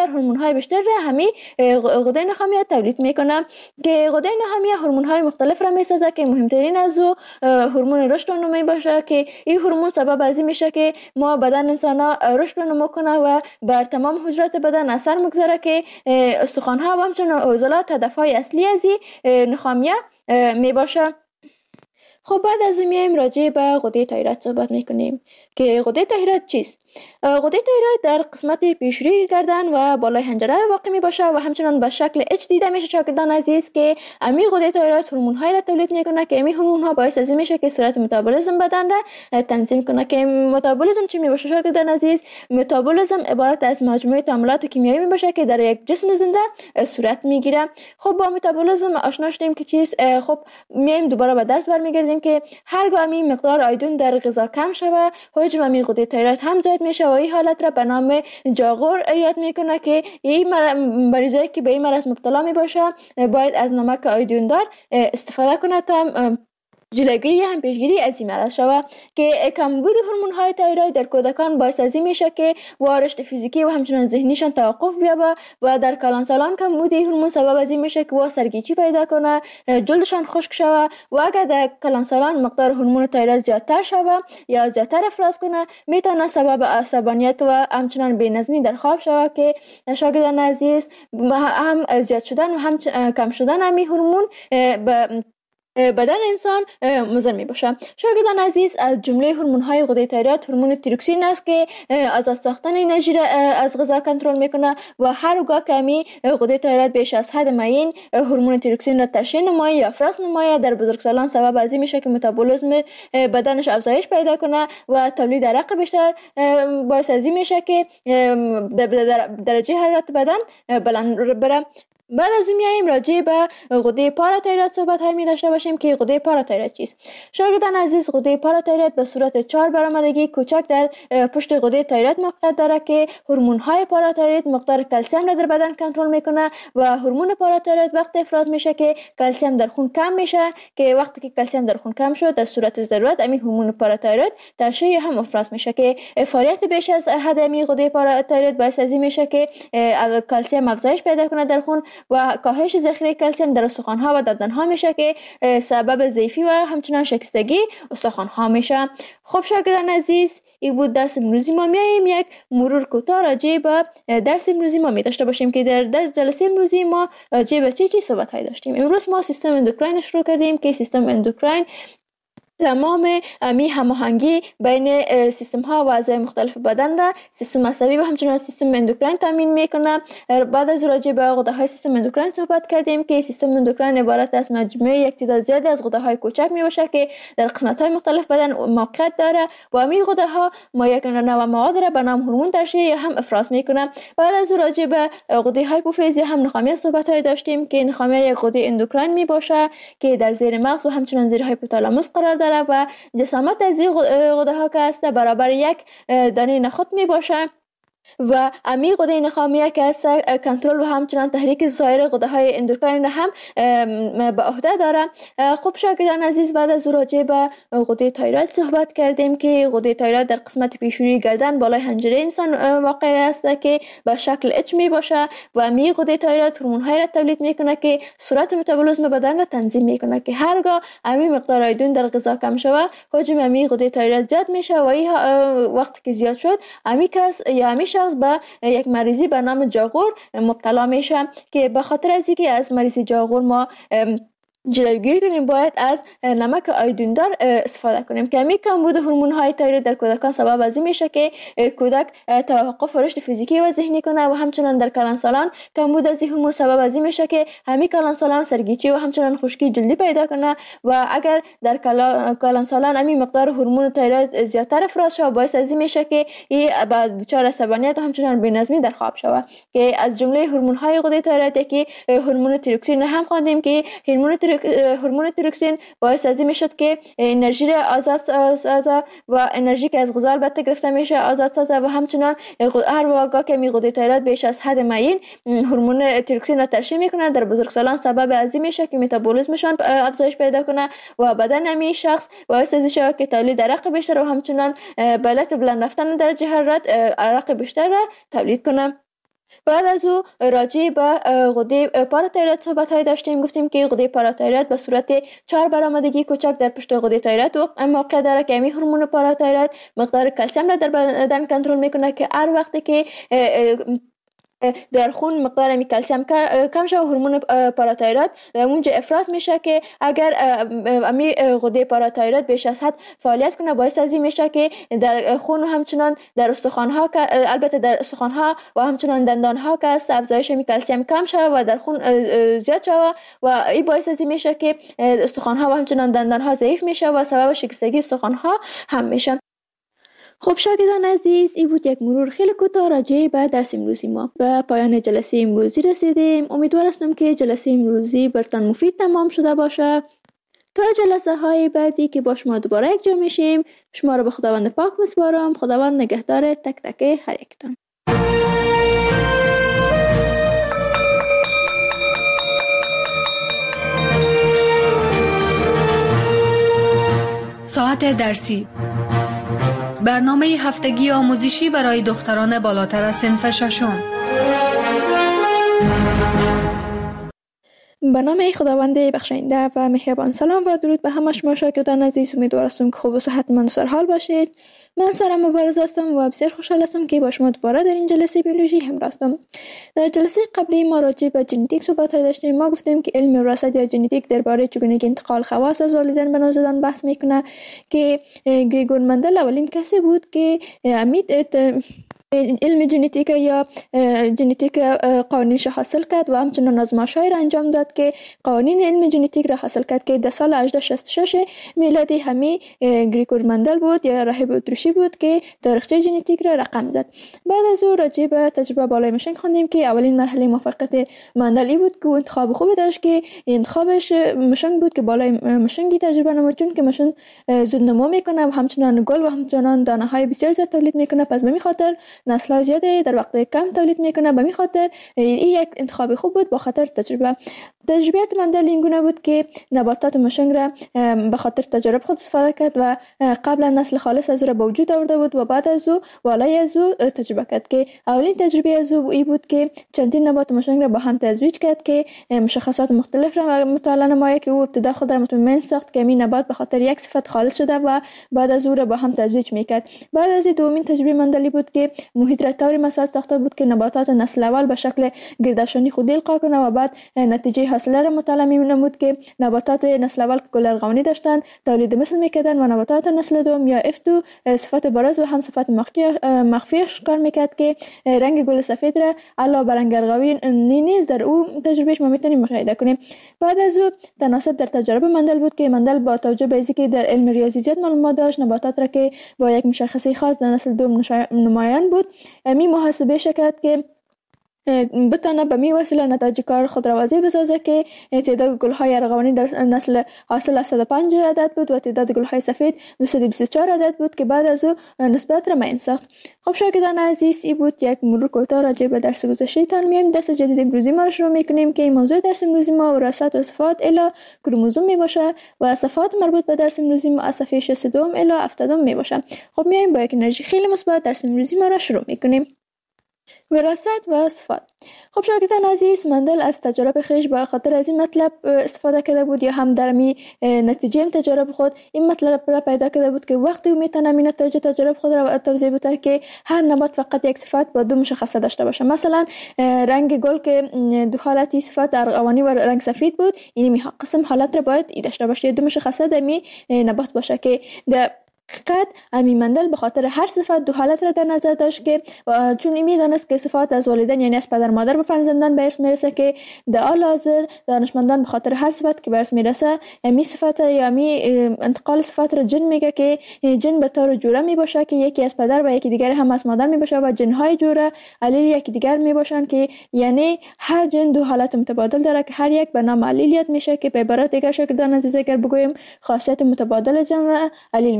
C: بسیار هورمون های بیشتر را همین غده نخامیه تولید میکنه که غده نخامیه هورمون های مختلف را میسازه که مهمترین از او هورمون رشد و نمو باشه که این هورمون سبب از این میشه که ما بدن انسان ها رشد و نمو کنه و بر تمام حجرات بدن اثر مگذاره که استخوان ها و همچنین عضلات هدف های اصلی از این نخامیه می باشه. خب بعد از اون میایم راجع به غده تایروید صحبت میکنیم که غده تایروید چیست؟ غده تایروید در قسمت پیشروی گردن و بالای حنجره واقع می باشه و همچنان به شکل اچ دیده میشه شاگردان عزیز که امی غده تایروید هورمون های را تولید میکنه که امی هورمون ها باعث از این میشه که سرعت متابولیسم بدن را تنظیم کنه. که متابولیسم چی می باشه شاگردان عزیز؟ متابولیسم عبارت از مجموعه تعاملات کیمیایی می باشه که در یک جسم زنده صورت میگیره. خب با متابولیسم آشنا شدیم که چیست. خب میایم دوباره به درس برمیگردیم که هرگاه امی مقدار آیودین در غذا کم شوه حجم امی غده تایروید هم زیاد میشه و این حالت را به نام جاغور یاد میکنه که این مریضایی که به این مرض مبتلا می باشه باید از نمک آیودین دار استفاده کنه تا جلوگیری هم پیشگیری از این مرض شود. که کمبود هورمون های تایروید در کودکان باعث از این میشه که و رشد فیزیکی و همچنین ذهنیشان توقف بیابه و در کلانسالان کمبود هورمون سبب از این میشه که و سرگیچی پیدا کنه، جلدشان خشک شود و اگر در کلانسالان مقدار هورمون تایروید زیادتر شود یا زیادتر افراز کنه میتونه سبب عصبانیت و همچنین بی‌نظمی در خواب شود که شاگردان عزیز هم زیاد شدن و هم کم شدن همین هورمون به بدن انسان مضر می باشه. شاگردان عزیز از جمله هورمون های غده تایروید هورمون تیروکسین است که از ساختن انرژی را از غذا کنترل میکنه و هرگاه که می غده تایروید بیش از حد معین هورمون تیروکسین را ترشح نمایه یا افراز نمایه در بزرگسالان سبب از این میشه که متابولیسم بدنش افزایش پیدا کنه و تولید عرق بیشتر باعث از این میشه که درجه حرارت بدن بلند بره. بعد از اون میایم راجع به غده پاراتایروید صحبت های می داشته باشیم که غده پاراتایروید چیست. شاگردان عزیز چیز غده پاراتایروید به صورت چهار برآمدگی کوچک در پشت غده تایروید موقعیت داره که هورمون های پاراتایروید مقدار کلسیم را در بدن کنترل میکنه و هورمون پاراتایروید وقتی افراز میشه که کلسیم در خون کم میشه، که وقتی که کلسیم در خون کم شد در صورت ضرورت امی هورمون پاراتایروید ترشح هم افراز میشه که فعالیت بیش از حد امی غده پاراتایروید باعث از این میشه که کلسیم افزایش پیدا کنه در خون و کاهش ذخیره کلسیم در استخوان ها و دندان ها میشه که سبب ضعفی و همچنان شکستگی استخوان ها میشه. خب شاگردان عزیز، این بود درس امروزی ما. میایم یک مرور کوتاه راجع به درس امروزی ما می داشته باشیم که در درس جلسه امروزی ما راجع به چه چی صحبت های داشتیم. امروز ما سیستم اندوکراین شروع کردیم که سیستم اندوکراین تمام می هماهنگی بین سیستم ها و اعضای مختلف بدن را سیستم عصبی و همچنین سیستم اندوکراین تامین میکنه. بعد از راجع به غده های سیستم اندوکراین صحبت کردیم که سیستم اندوکراین عبارت از مجموعه یک تعداد زیادی از غده های کوچک می باشه که در قسمت های مختلف بدن موقعیت داره و همین غده ها ما یک نوع مواد را به نام هورمون ترشح هم افراز میکنه. بعد از راجع به غده هایپوفیزی هم نخامیه صحبت های داشتیم که نخامیه یک غده اندوکراین می باشه که در زیر مغز و همچنین زیر هایپوتالاموس قرار داره و جسامت از این غده ها که هست برابر یک دانه نخود می باشه و امی غده نخامیه که هست کنترل و همچنان تحریک سایر غده های اندوکراین را هم به عهده داره. خب شاگردان عزیز، بعد از راجع به غده تایروید صحبت کردیم که غده تایروید در قسمت پیشونی گردن بالای حنجره انسان واقع است که به شکل اچ می باشه و امی غده تایروید هورمون های را تولید میکنه که سرعت متابولیسم بدن را تنظیم میکنه. که هرگاه امی مقدار آیودین در غذا کم شوه حجم امی غده تایروید زیاد میشه و این وقتی که زیاد شد امی کس یا امی شخص به یک مریضی به نام جاغور مبتلا میشه که به خاطر از اینکه از مریضی جاغور ما جلوگیری کنیم باید از نمک آیودیندار استفاده کنیم که همین کمبود هورمون های تایروید در کودکان سبب از این میشه که کودک توقف رشد فیزیکی و ذهنی کنه و همچنین در کلانسالان کمبود از این هورمون سبب از این میشه که همین کلانسالان سرگیچی و همچنین خشکی جلدی پیدا کنه و اگر در کلانسالان همین مقدار هورمون تایروید زیادتر افراز شود باعث از این میشه که این با دچار عصبانیت و همچنین بی‌نظمی در خواب شود. که از جمله هورمون های غده تایروید که هورمون تیروکسین هم خواندیم که هورمون هورمون تیروکسین باعث از این میشد که انرژی را آزاد سازه و انرژی که از غذا البته گرفته میشه آزاد سازه و همچنان هر واقع که می غده تایروید بیش از حد معین هورمون تیروکسین را ترشح میکنه در بزرگسالان سبب از این میشه که متابولیسمشان افزایش پیدا کنه و بدن امی شخص باعث از این شود که تولید عرق بیشتر و همچنان به علت بلند رفتن درجه حرارت عرق بیشتر را تولید کنه. بعد از او راجع به غده پاراتایروید صحبت های داشتیم. گفتیم که غده پاراتایروید به صورت چهار برآمدگی کوچک در پشت غده تایروید موقع داره که همین هورمون پاراتایروید مقدار کلسیم را در بدن کنترل میکنه که هر وقتی که در خون مقدار می کلسیم کم شود هورمون پاراتایروید در اونجا افراز میشه که اگر امی غده پاراتایروید بیش از حد فعالیت کنه باعث از این میشه که در خون و همچنان در استخوان ها البته در استخوان ها و همچنان دندان ها که است افزایش می کلسیم کم شود و در خون زیاد شود و این باعث از این میشه که استخوان ها و همچنان دندان ها ضعیف میشه و سبب شکستگی استخوان ها هم میشه. خب شاگردان عزیز، این بود یک مرور خیلی کوتاه راجع به درس امروزی ما. به پایان جلسه امروزی رسیدیم. امیدوار هستم که جلسه امروزی براتون مفید تمام شده باشه. تا جلسه های بعدی که با شما دوباره یک جا میشیم، شما رو به خداوند پاک میسپارم. خداوند نگهدار تک تک هر یکتان.
B: ساعت درسی، برنامه هفتگی آموزشی برای دختران بالاتر از صنف ششم.
C: به نام خداوند بخشاینده و مهربان. سلام و درود به همه شما شاگردان عزیز. امیدوار هستم که خوب و صحتمند و سرحال باشید. من سارا مبارز هستم و بسیار خوشحال هستم که با شما دوباره در این جلسه بیولوژی همراه هستم. در جلسه قبلی ما راجع به ژنتیک صحبت داشتیم. ما گفتیم که علم وراثت یا ژنتیک درباره چگونگی انتقال خواص از والدین به نوزادان بحث میکنه که گریگور مندل اولین کسی بود که امید علم ژنتیک یا ژنتیک قوانینش حاصل کرد و همچنان آزمایش‌های را انجام داد که قوانین علم ژنتیک را حاصل کرد که در سال هزار و هشتصد و شصت و شش میلادی همی گریگور مندل بود یا راهب اتریشی بود که تاریخچه ژنتیک را رقم زد. بعد از او راجع به تجربه بالای مشنگ خوندیم که اولین مرحله موفقیت مندل بود که انتخاب خوبی داشت که انتخابش مشنگ بود که بالای مشنگی تجربه نمود، چون که مشنگ زود نمو میکنه و همچنان گل و همچنان دانه های بسیار زیاد تولید میکنه. پس به این خاطر نسل زیاده در وقت کم تولید میکنه. به این خاطر این یک انتخاب خوب بود. با خاطر تجربه تجربیات مندل این گونه بود که نباتات مشنگ را به خاطر تجربه خود استفاده کرد و قبلا نسل خالص از او را به وجود آورده بود و بعد از او والای از او تجربه کرد که اولین تجربه از او این بود که چندین نبات مشنگ را با هم تزویج کرد که مشخصات مختلف را مطالعه نماید که او ابتدا خود را مطمئن ساخت که این نبات به خاطر یک صفت خالص شده و بعد از او را با هم تزویج میکرد. بعد از دومین تجربه مندلی بود که محیط را طوری مساج ساخته بود که نباتات نسل اول به شکل گردافشانی خودی القا کنه و بعد نتیجه حاصله را مطالعه می‌نمود که نباتات نسل اول که گل ارغوانی داشتند تولید مثل میکردن و نباتات نسل دوم یا اف دو صفت بارز و هم صفت مخفی کار میکرد که رنگ گل سفید را علاوه بر رنگ ارغوانی نیز در او تجربهش ما میتونیم مشاهده کنیم. بعد از او تناسب در تجربه مندل بود که مندل با توجه به اینکه در علم ریاضی زیاد معلومات داشت نباتات را که با یک مشخصه خاص در نسل دوم نمایان بود می محاسبه شکرد که بتانه به می وسیله نتایج کار خود را واضح بسازه که تعداد گل‌های ارغوانی در نسل حاصل صد و پنج عدد بود و تعداد گل‌های سفید دویست و بیست و چهار عدد بود که بعد از او نسبت را معین ساخت. خب شاگردان عزیز، این بود یک مرور کوتاه راجع به درس گذشته‌تان. میایم درس جدید امروزی ما را شروع می‌کنیم که موضوع درس امروزی ما وراثت و صفات الی کروموزوم میباشه و صفات مربوط به درس امروزی ما از صفحه شصت و دو الی هفتاد میباشه. خب میایم با یک انرژی خیلی مثبت درس امروزی ما را شروع می‌کنیم. وراثت و صفات. خب شاگردان عزیز، مندل از تجربه خیش به خاطر از این مطلب استفاده کرده بود یا هم در می نتیجه ام تجربه خود این مطلب را پیدا کرده بود که وقتی او میتونه می نتیجه تجربه خود را توضیح بده که هر نبات فقط یک صفت با دو مشخصه داشته باشه. مثلا رنگ گل که دو حالتی صفت ارغوانی و رنگ سفید بود، این می قسم حالت را باید داشته باشه، دو مشخصه در می نبات باشه که در حقیقت امی مندل به خاطر هر صفت دو حالت را در نظر داشت که چون این میدانست که صفات از والدین یعنی از پدر مادر به فرزندان به ارث میرسه که در حال حاضر دانشمندان به خاطر هر صفت که به ارث میرسه امی صفت یا امی انتقال صفت را جن میگه که جن به طور جوره میباشه که یکی از پدر و یکی دیگر هم از مادر میباشه و جنهای جوره علیل یکی دیگر میباشن که یعنی هر جن دو حالت متبادل داره که هر یک به نام علیلیت میشه که به عبارت دیگر شاگردان عزیز اگر بگویم خاصیت متبادل جن را علیل میگوید که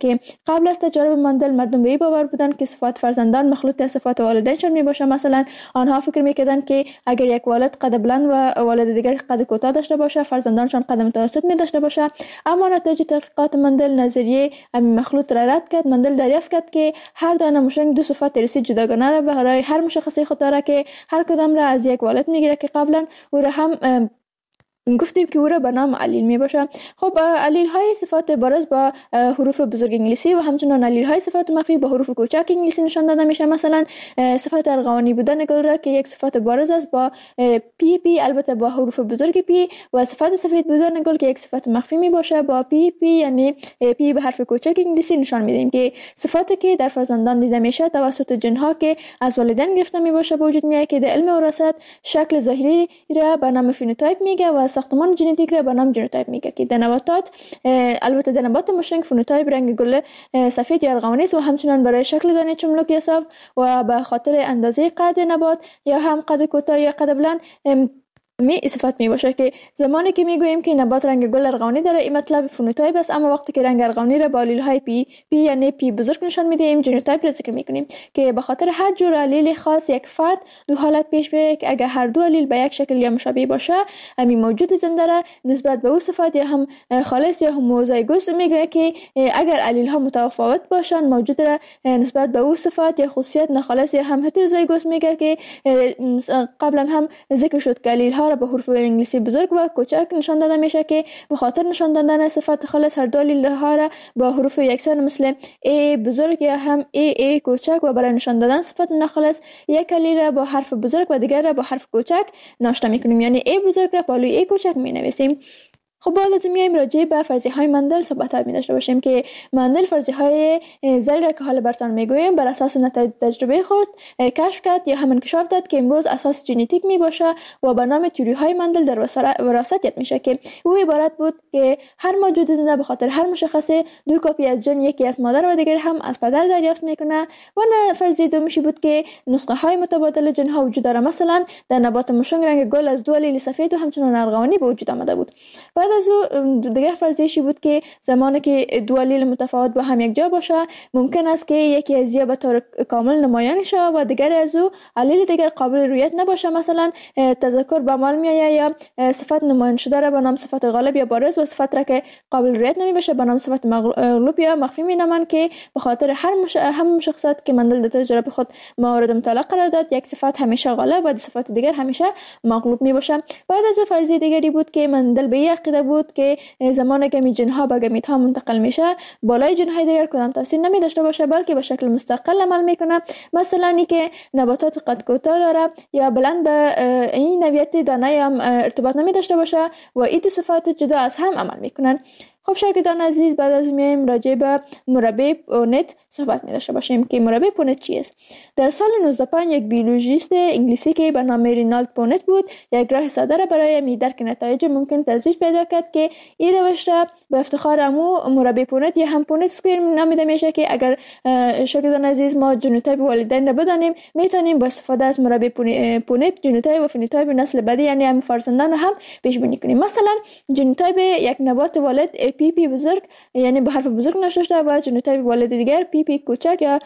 C: که قبل از تجارب مندل مردم به این باور بودند که صفات فرزندان مخلوط از صفات والدینشان میباشه. مثلا آنها فکر میکردند که اگر یک والد قد بلند و والد دیگر قد کوتاه داشته باشه، فرزندانشان قد متوسط می داشته باشه. اما نتایج تحقیقات مندل نظریه همین مخلوط را رد کرد. مندل دریافت کرد که هر دانه موشنگ دو صفت ارثی جداگانه را برای هر مشخصه خود داره که هر کدام را از یک والد میگیره که قبلا او را هم گفتیم که او را به نام علیل می باشه. خب علیل های صفات بارز با حروف بزرگ انگلیسی و همچنان علیل های صفات مخفی با حروف کوچک انگلیسی نشان داده میشه. مثلا صفات ارغوانی بودن گل را که یک صفت بارز است با پی پی، البته با حروف بزرگ پی، و صفت سفید بودن گل که یک صفت مخفی می باشه با پی پی، یعنی پی به حرف کوچک انگلیسی نشان میدیم که صفاتی که در فرزندان دیده میشه توسط جنها که از والدین گرفته می باشه به وجود میاد که در علم وراثت شکل ظاهری را به نام فنوتایپ میگه و ساختمان ژنتیک را به نام ژنوتایپ میگه که در نباتات، البته در نبات موشنگ فنوتایپ رنگ گل سفید یا ارغوانی است و همچنان برای شکل دانه چملک یا صاف و به خاطر اندازه قد نبات یا هم قد کوتاه یا قد بلند می صفت می باشه که زمانی که میگوییم که نبات رنگ گل ارغوانی داره این مطلب فنوتایپ است. اما وقتی که رنگ ارغوانی را با الیل های پی پی یعنی پی بزرگ نشان میدیم ژنوتایپ را ذکر میکنیم که به خاطر هر جور الیل خاص یک فرد دو حالت پیش میاد که اگر هر دو الیل به یک شکل یا مشابه باشه همین موجود زنده را نسبت به او صفات یا هم خالص یا هموزایگوس میگه که اگر الیل ها متفاوت باشن موجود را نسبت به او صفات یا خصوصیت ناخالص یا هم هتروزایگوس میگه که قبلا هم ذکر شد که الیل ها به حروف انگلیسی بزرگ و کوچک نشان داده میشه که به خاطر نشان دادن صفات خالص هر دو الیل ها را با حروف یکسان مثل ای بزرگ یا هم ای ای کوچک و برای نشان دادن صفات ناخالص یک الیل را با حرف بزرگ و دیگر را با حرف کوچک ناشته میکنیم، یعنی ای بزرگ را بالای ای کوچک مینویسیم. خب بعد از میایم راجع به فرضیه های مندل صحبت می داشته باشیم که مندل فرضیه های زل را که حالا براتون میگویم بر اساس نتایج تجربه خود کشف کرد یا هم انکشاف داد که امروز اساس ژنتیک می باشه و به نام تئوری های مندل در وراثت یاد میشه که او عبارت بود که هر موجود زنده به خاطر هر مشخصه دو کپی از ژن، یکی از مادر و دیگر هم از پدر دریافت میکنه. و نه فرضیه دومیشی بود که نسخه های متبادل ژن ها وجود داره. مثلا در نبات موشنگ رنگ گل از دو الیل سفید و همچنان ارغوانی به وجود آمده بود. بعد از او دیگر فرضیه‌ای بود که زمانی که دو الیل متفاوت با هم یک جا باشه ممکن است که یکی از یا به طور کامل نمایان شه و دیگر از او الیل دیگر قابل رویت نباشه. مثلا تذکر به عمل میآید یا صفت نمایان شده را به نام صفت غالب یا بارز و صفت را که قابل رویت نمی باشه به نام صفت مغلوب یا مخفی مینامند که به خاطر هر مش... هم شخصیت که مندل در تجربه خود مورد مطالعه قرار داد یک صفت همیشه غالب و صفت دیگر همیشه مغلوب می باشه. بعد از او فرضیه دیگری بود که مندل به این عقیده بود که زمانی که جن ها به گمیت ها منتقل میشه بالای جن های دیگر کدام تاثیر نمی داشته باشه بلکه به شکل مستقل عمل میکنه. مثلا اینکه نباتات قد کوتاه داره یا بلند به این نوعیت دانه هم ارتباط نمی داشته باشه و این دو صفات جدا از هم عمل میکنن. خب شاگردان عزیز بعد از میایم راجع به مربع پونت صحبت می داشته باشیم که مربع پونت چی است. در سال نوزده پنج یک بیولوژیست انگلیسی که به نام رینالد پونت بود یک راه ساده را برای می درک نتایج ممکن تدریج پیدا کرد که این روش را به افتخار امو مربع پونت یا هم پونت اسکوئر نامیده میشه که اگر شاگردان عزیز ما ژنوتایپ والدین را بدانیم میتونیم با استفاده از مربع پونت ژنوتایپ و فنوتایپ نسل بعدی یعنی هم فرزندان هم پیش بینی کنیم. مثلا ژنوتایپ یک نبات والد پی پی بزرگ یعنی با حرف بزرگ نوشته شده و ژنوتایپ والد دیگر پی پی کوچک یا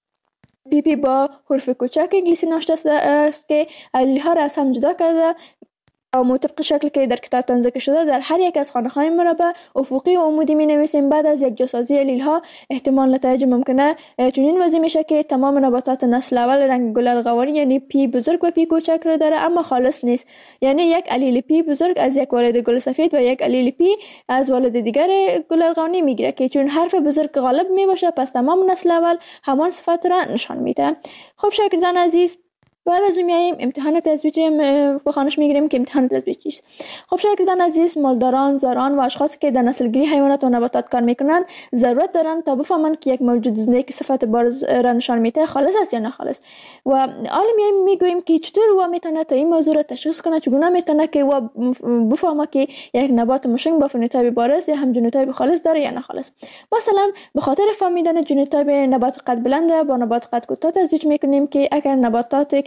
C: پی پی با حرف کوچک انگلیسی نوشته است که الیل ها را از هم جدا کرده و مطابق شکل که در کتابتان ذکر شده در هر یک از خانه‌های مربع افقی و عمودی می‌نویسیم. بعد از یک جاسازی الیل ها احتمال نتایج ممکنه چنین وضع میشه که تمام نباتات نسل اول رنگ گل ارغوانی یعنی پی بزرگ و پی کوچک را داره اما خالص نیست، یعنی یک الیل پی بزرگ از یک والد گل سفید و یک الیل پی از والد دیگر گل ارغوانی میگیره که چون حرف بزرگ غالب میباشه پس تمام نسل اول همان صفات را نشان میده. خب شاگردان عزیز بعد از اون میایم امتحان تزویج به خانش میگیریم که امتحان تزویج چیست. خب شاگردان عزیز مالداران، زاران و اشخاصی که در نسل‌گیری حیوانات و نباتات کار میکنن ضرورت دارن تا بفهمن که یک موجود زنده که صفات بارز را نشان میده خالص است یا ناخالص. و حالا میایم میگوییم که چطور او میتونه تا این موضوع را تشخیص کنه، چگونه میتونه که او بفهمه که یک نبات موشنگ با فنوتایپ بارز یا هم ژنوتایپ خالص داره یا ناخالص. مثلا به خاطر فهمیدن ژنوتایپ نبات قد بلند را با نبات قد کوتاه تزویج میکنیم که اگر نباتاتی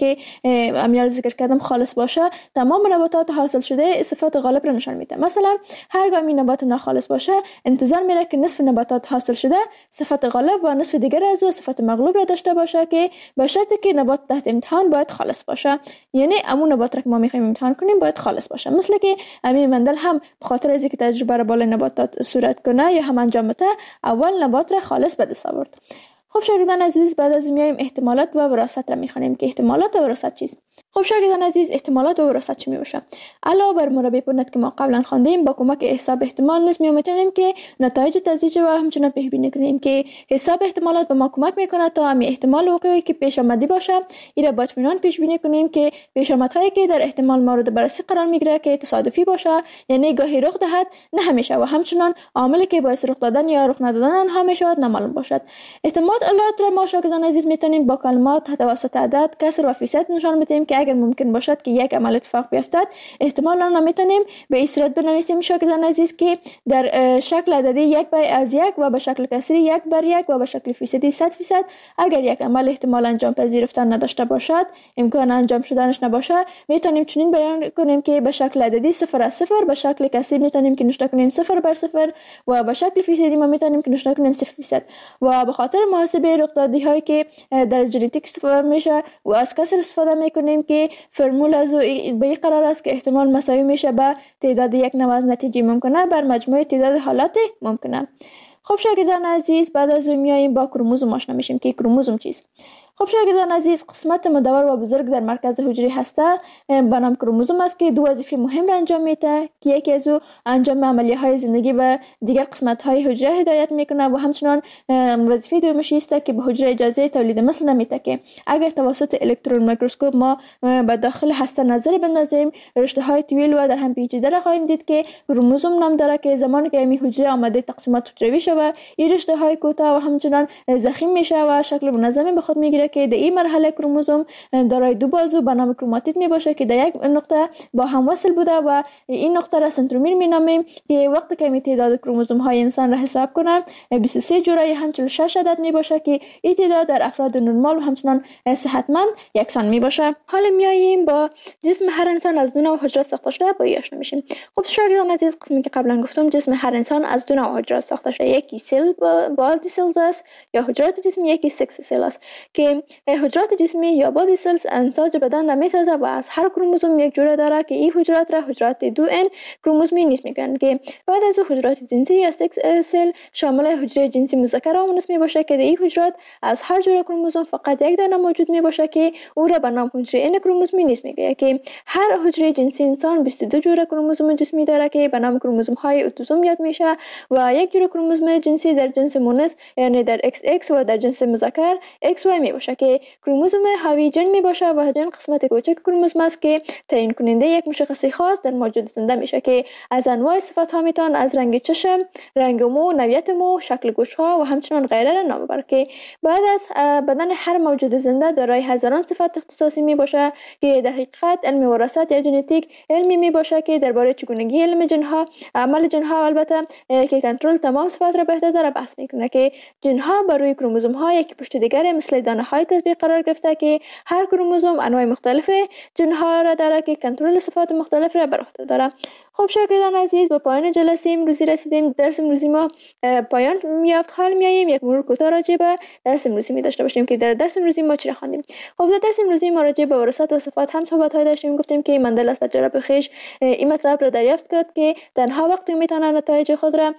C: که امیال ذکر کردم خالص باشه، تمام نباتات حاصل شده صفات غالب را نشان میده. مثلا هرگاه این نبات ناخالص باشه انتظار میره که نصف نباتات حاصل شده صفت غالب و نصف دیگر از او صفت مغلوب را داشته باشه که به شرطی که نبات تحت امتحان باید خالص باشه. یعنی همون نبات را که ما میخوایم امتحان کنیم باید خالص باشه. مثل که امی مندل هم به خاطر از اینکه تجربه را بالای نباتات صورت کنه یا هم انجام بده اول نبات را خالص به دست آورد. خب شاگردان عزیز، بعد از میایم احتمالات و وراثت را میخوانیم که احتمالات و وراثت چیست. خب شاگردان عزیز، احتمالات و وراثت چی میباشه؟ علاوه بر مربع پونت که ما قبلا خواندیم، با کمک حساب احتمال نیز میتونیم که نتایج تزریق و همچنین پیش بینی کنیم که حساب احتمالات به ما کمک میکنه تا همین احتمال وقوعی که پیش آمده باشه ایرا با اطمینان پیش بینی کنیم که پیش آمدهایی که در احتمال مورد بررسی قرار میگیره که تصادفی باشه، یعنی گاهی رخ دهد نه همیشه، و همچنین عاملی که باعث رخ دادن یا رخ ندادن آنها میشود نامعلوم باشد. احتمالات ما شاگردان عزیز میتونیم با کلمات توسط عدد، کسر و فیصد نشان بدیم که اگر ممکن باشد که یک عمل اتفاق بیفتد احتمال آن را میتونیم به این صورت بنویسیم شاگردان عزیز که در شکل عددی یک بر از یک و به شکل کسری یک بر یک و به شکل فیصدی صد فیصد اگر یک عمل احتمال انجام پذیرفتن نداشته باشد، امکان انجام شدنش نباشه، میتونیم چنین بیان کنیم که به شکل عددی صفر از صفر، به شکل کسری میتونیم که نشان کنیم صفر بر صفر و به شکل فیصدی ما میتونیم که نشان کنیم صفر فیصد. و به خاطر محاسبه رخدادی هایی که در ژنتیک استفاده میشه و از کسر استفاده میکنیم که فرمول از به این قرار است که احتمال مساوی میشه به تعداد یک نوع از نتیجه ممکنه بر مجموع تعداد حالات ممکنه. خب شاگردان عزیز، بعد از اون میایم با کروموزوم آشنا میشیم که کروموزوم چیست. خب شاگردان عزیز، قسمت مدور و بزرگ در مرکز حجره هسته به نام کروموزوم است که دو وظیفه مهم را انجام میده که یکی از او انجام عملیه های زندگی به دیگر قسمت های حجره هدایت میکنه و همچنان وظیفه دومش است که به حجره اجازه تولید مثل نمیده که اگر توسط الکترون میکروسکوپ ما به داخل هسته نظر بندازیم رشته های طویل و در هم پیچیده را خواهیم دید که کروموزوم نام داره که زمانی که این حجره آمده تقسیمات حجروی شوه این رشته های کوتاه و همچنان ضخیم میشه و شکل منظمی به خود میگیره که در این مرحله کروموزوم دارای دو بازو به نام کروماتید می باشه که در یک نقطه با هم وصل بوده و این نقطه را سنترومیر می نامیم که وقتی که می تعداد کروموزوم های انسان را حساب کنن بیست و سه جوره هم چهل و شش عدد می باشه که این تعداد در افراد نرمال و همچنان صحتمند یکسان می باشه. حالا میاییم با جسم هر انسان از دو نوع حجرات ساخته شده با آشنا میشیم. خب شاگردان عزیز، قسمی که قبلا گفتم جسم هر انسان از دو نوع حجرات ساخته شده، یکی سل بادی سلز است یا حجرات جسمی، یکی سکس سل است که حجرات جسمی یا بادی سلز انساج بدن را میسازه و از هر کروموزوم یک جوره داره که این حجرات را حجرات دو ان کروموزومی نیست میگن که بعد از حجرات جنسی یا سکس سل شامل حجره جنسی مذکر و مؤنث می باشه که در این حجرات از هر جوره کروموزوم فقط یک دانه موجود می باشه که او را به نام حجره ان کروموزومی نیست میگه که هر حجره جنسی انسان بیست و دو جوره کروموزوم جسمی داره که به نام کروموزوم های اتوزوم یاد میشه و یک جوره کروموزوم جنسی در جنس مؤنث یعنی در ایکس ایکس و در جنس مذکر ایکس وای می باشه که کروموزوم حاوی جن می باشه و جن قسمت کوچک کروموزوم است که تعیین کننده یک مشخصی خاص در موجود زنده میشه که از انواع صفات ها میتون از رنگ چشم، رنگ مو، نوعیت مو، شکل گوش ها و همچنان غیره را نام ببره که بعد از بدن هر موجود زنده دارای هزاران صفت اختصاصی می باشه که در حقیقت علم وراثت یا ژنتیک علمی می باشه که درباره چگونگی علم جن ها، عمل جن ها البته که کنترل تمام صفات را بهتر داره بحث میکنه که جن ها بر روی کروموزوم ها یکی پشت دیگر مثل دانه های تطبیق قرار گرفته که هر کروموزوم انواع مختلف جن ها را داره که کنترل صفات مختلف را بر عهده داره. خب شاگردان عزیز، به پایان جلسه امروزی رسیدیم. درس امروزی ما پایان یافت. حال میاییم یک مرور کوتاه راجع به درس امروزی می داشته باشیم که در درس امروزی ما چی را خواندیم. خب در درس امروزی ما راجع به وراثت و صفات هم صحبت های داشتیم. گفتیم که مندل از تجربه خویش این مطلب را دریافت کرد که تنها وقتی میتونه نتایج خود را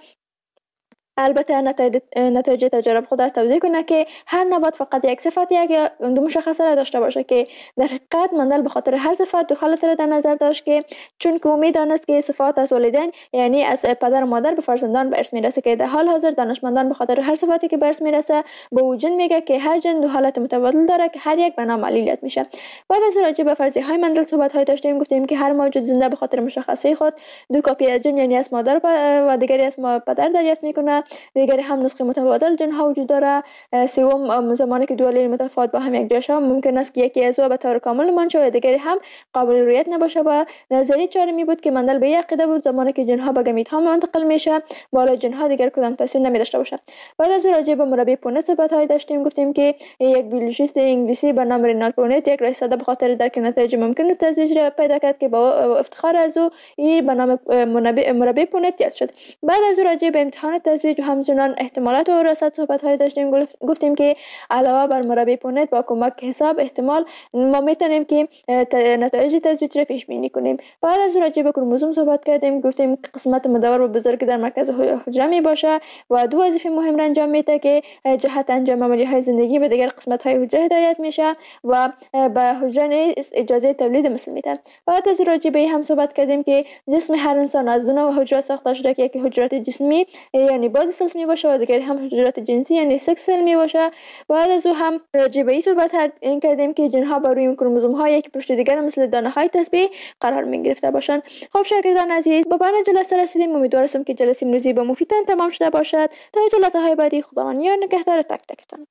C: البته نتایج نتایج تجارب خود را توضیح کنه که هر نبات فقط یک صفت یک یا دو مشخصه را داشته باشه که در حقیقت مندل به خاطر هر صفت دو حالت را در نظر داشت که چون که امید دانست که صفات از والدین یعنی از پدر و مادر به فرزندان به ارث میرسه که در حال حاضر دانشمندان به خاطر هر صفتی که به ارث میرسه به او جن میگه که هر جن دو حالت متبادل داره که هر یک به نام علیلیت میشه. بعد از راجع به فرضیه های مندل صحبت های داشتیم. گفتیم که هر موجود زنده به خاطر مشخصه خود دو کپی از جن یعنی از مادر و دیگری از پدر دریافت میکنه دیگری هم نسخه متبادل جنها وجود داره. سوم زمانی که دو آلیل متفاوت با هم یک جا شوند ممکن است که یکی از او به طور کامل نمان شود و دیگری هم قابل رویت نباشه. و نظریه چهارمی بود که مندل به عقیده بود زمانی که جنها به گمیت‌ها منتقل میشه بالا جنها دیگر کدام تاثیر نمی داشته باشه. بعد از راجع به مربی پونت صحبت‌های داشتیم، گفتیم که یک بیولوژیست انگلیسی به نام رینالد پونت یک رئیس به خاطر درک نتایج ممکن تزریق را پیدا کرد که با افتخار از او این به نام مربی مربی پونت یاد شد. بعد از راجع به امتحان تزویج و همچنان احتمالات و وراثت صحبت‌های داشتیم، گفتیم که علاوه بر مربی پونت با کمک حساب احتمال ما میتونیم که نتایج تزویج را پیش بینی کنیم. بعد از راجع به کروموزوم صحبت کردیم، گفتیم قسمت مدور و بزرگ در مرکز حجره می باشه و دو وظیفه مهم را انجام میده که جهت انجام عملیات زندگی به دیگر قسمت های حجره هدایت میشه و به حجره نیز اجازه تولید مثل میده. بعد از راجع به هم صحبت کردیم که جسم هر انسان از دو نوع حجره ساخته شده که یکی حجرات جسمی یعنی بادی سلز می باشه و دیگر هم حجرات جنسی یعنی سکس سل می باشه. بعد از او هم راجع به این صحبت کردیم که جنها بر روی کروموزوم ها یک پشت دیگر مثل دانه های تسبیح قرار می گرفته باشند. خب شاگردان عزیز، با پایان جلسه رسیدیم. امیدوارم که جلسه امروزی با مفیدتان تمام شده باشد. تا جلسه های بعدی خداوند یار نگهدار تک تکتان.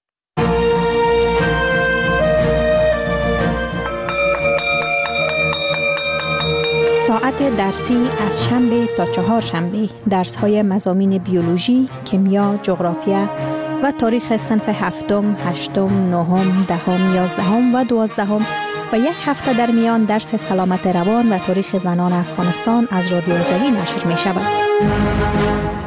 D: ساعت درسی از شنبه تا چهار شنبه درس های مضامین بیولوژی، کیمیا، جغرافیا و تاریخ صنف هفتم، هشتم، نهم، دهم، یازدهم و دوازدهم و یک هفته در میان درس سلامت روان و تاریخ زنان افغانستان از رادیو آزادی نشر می شود.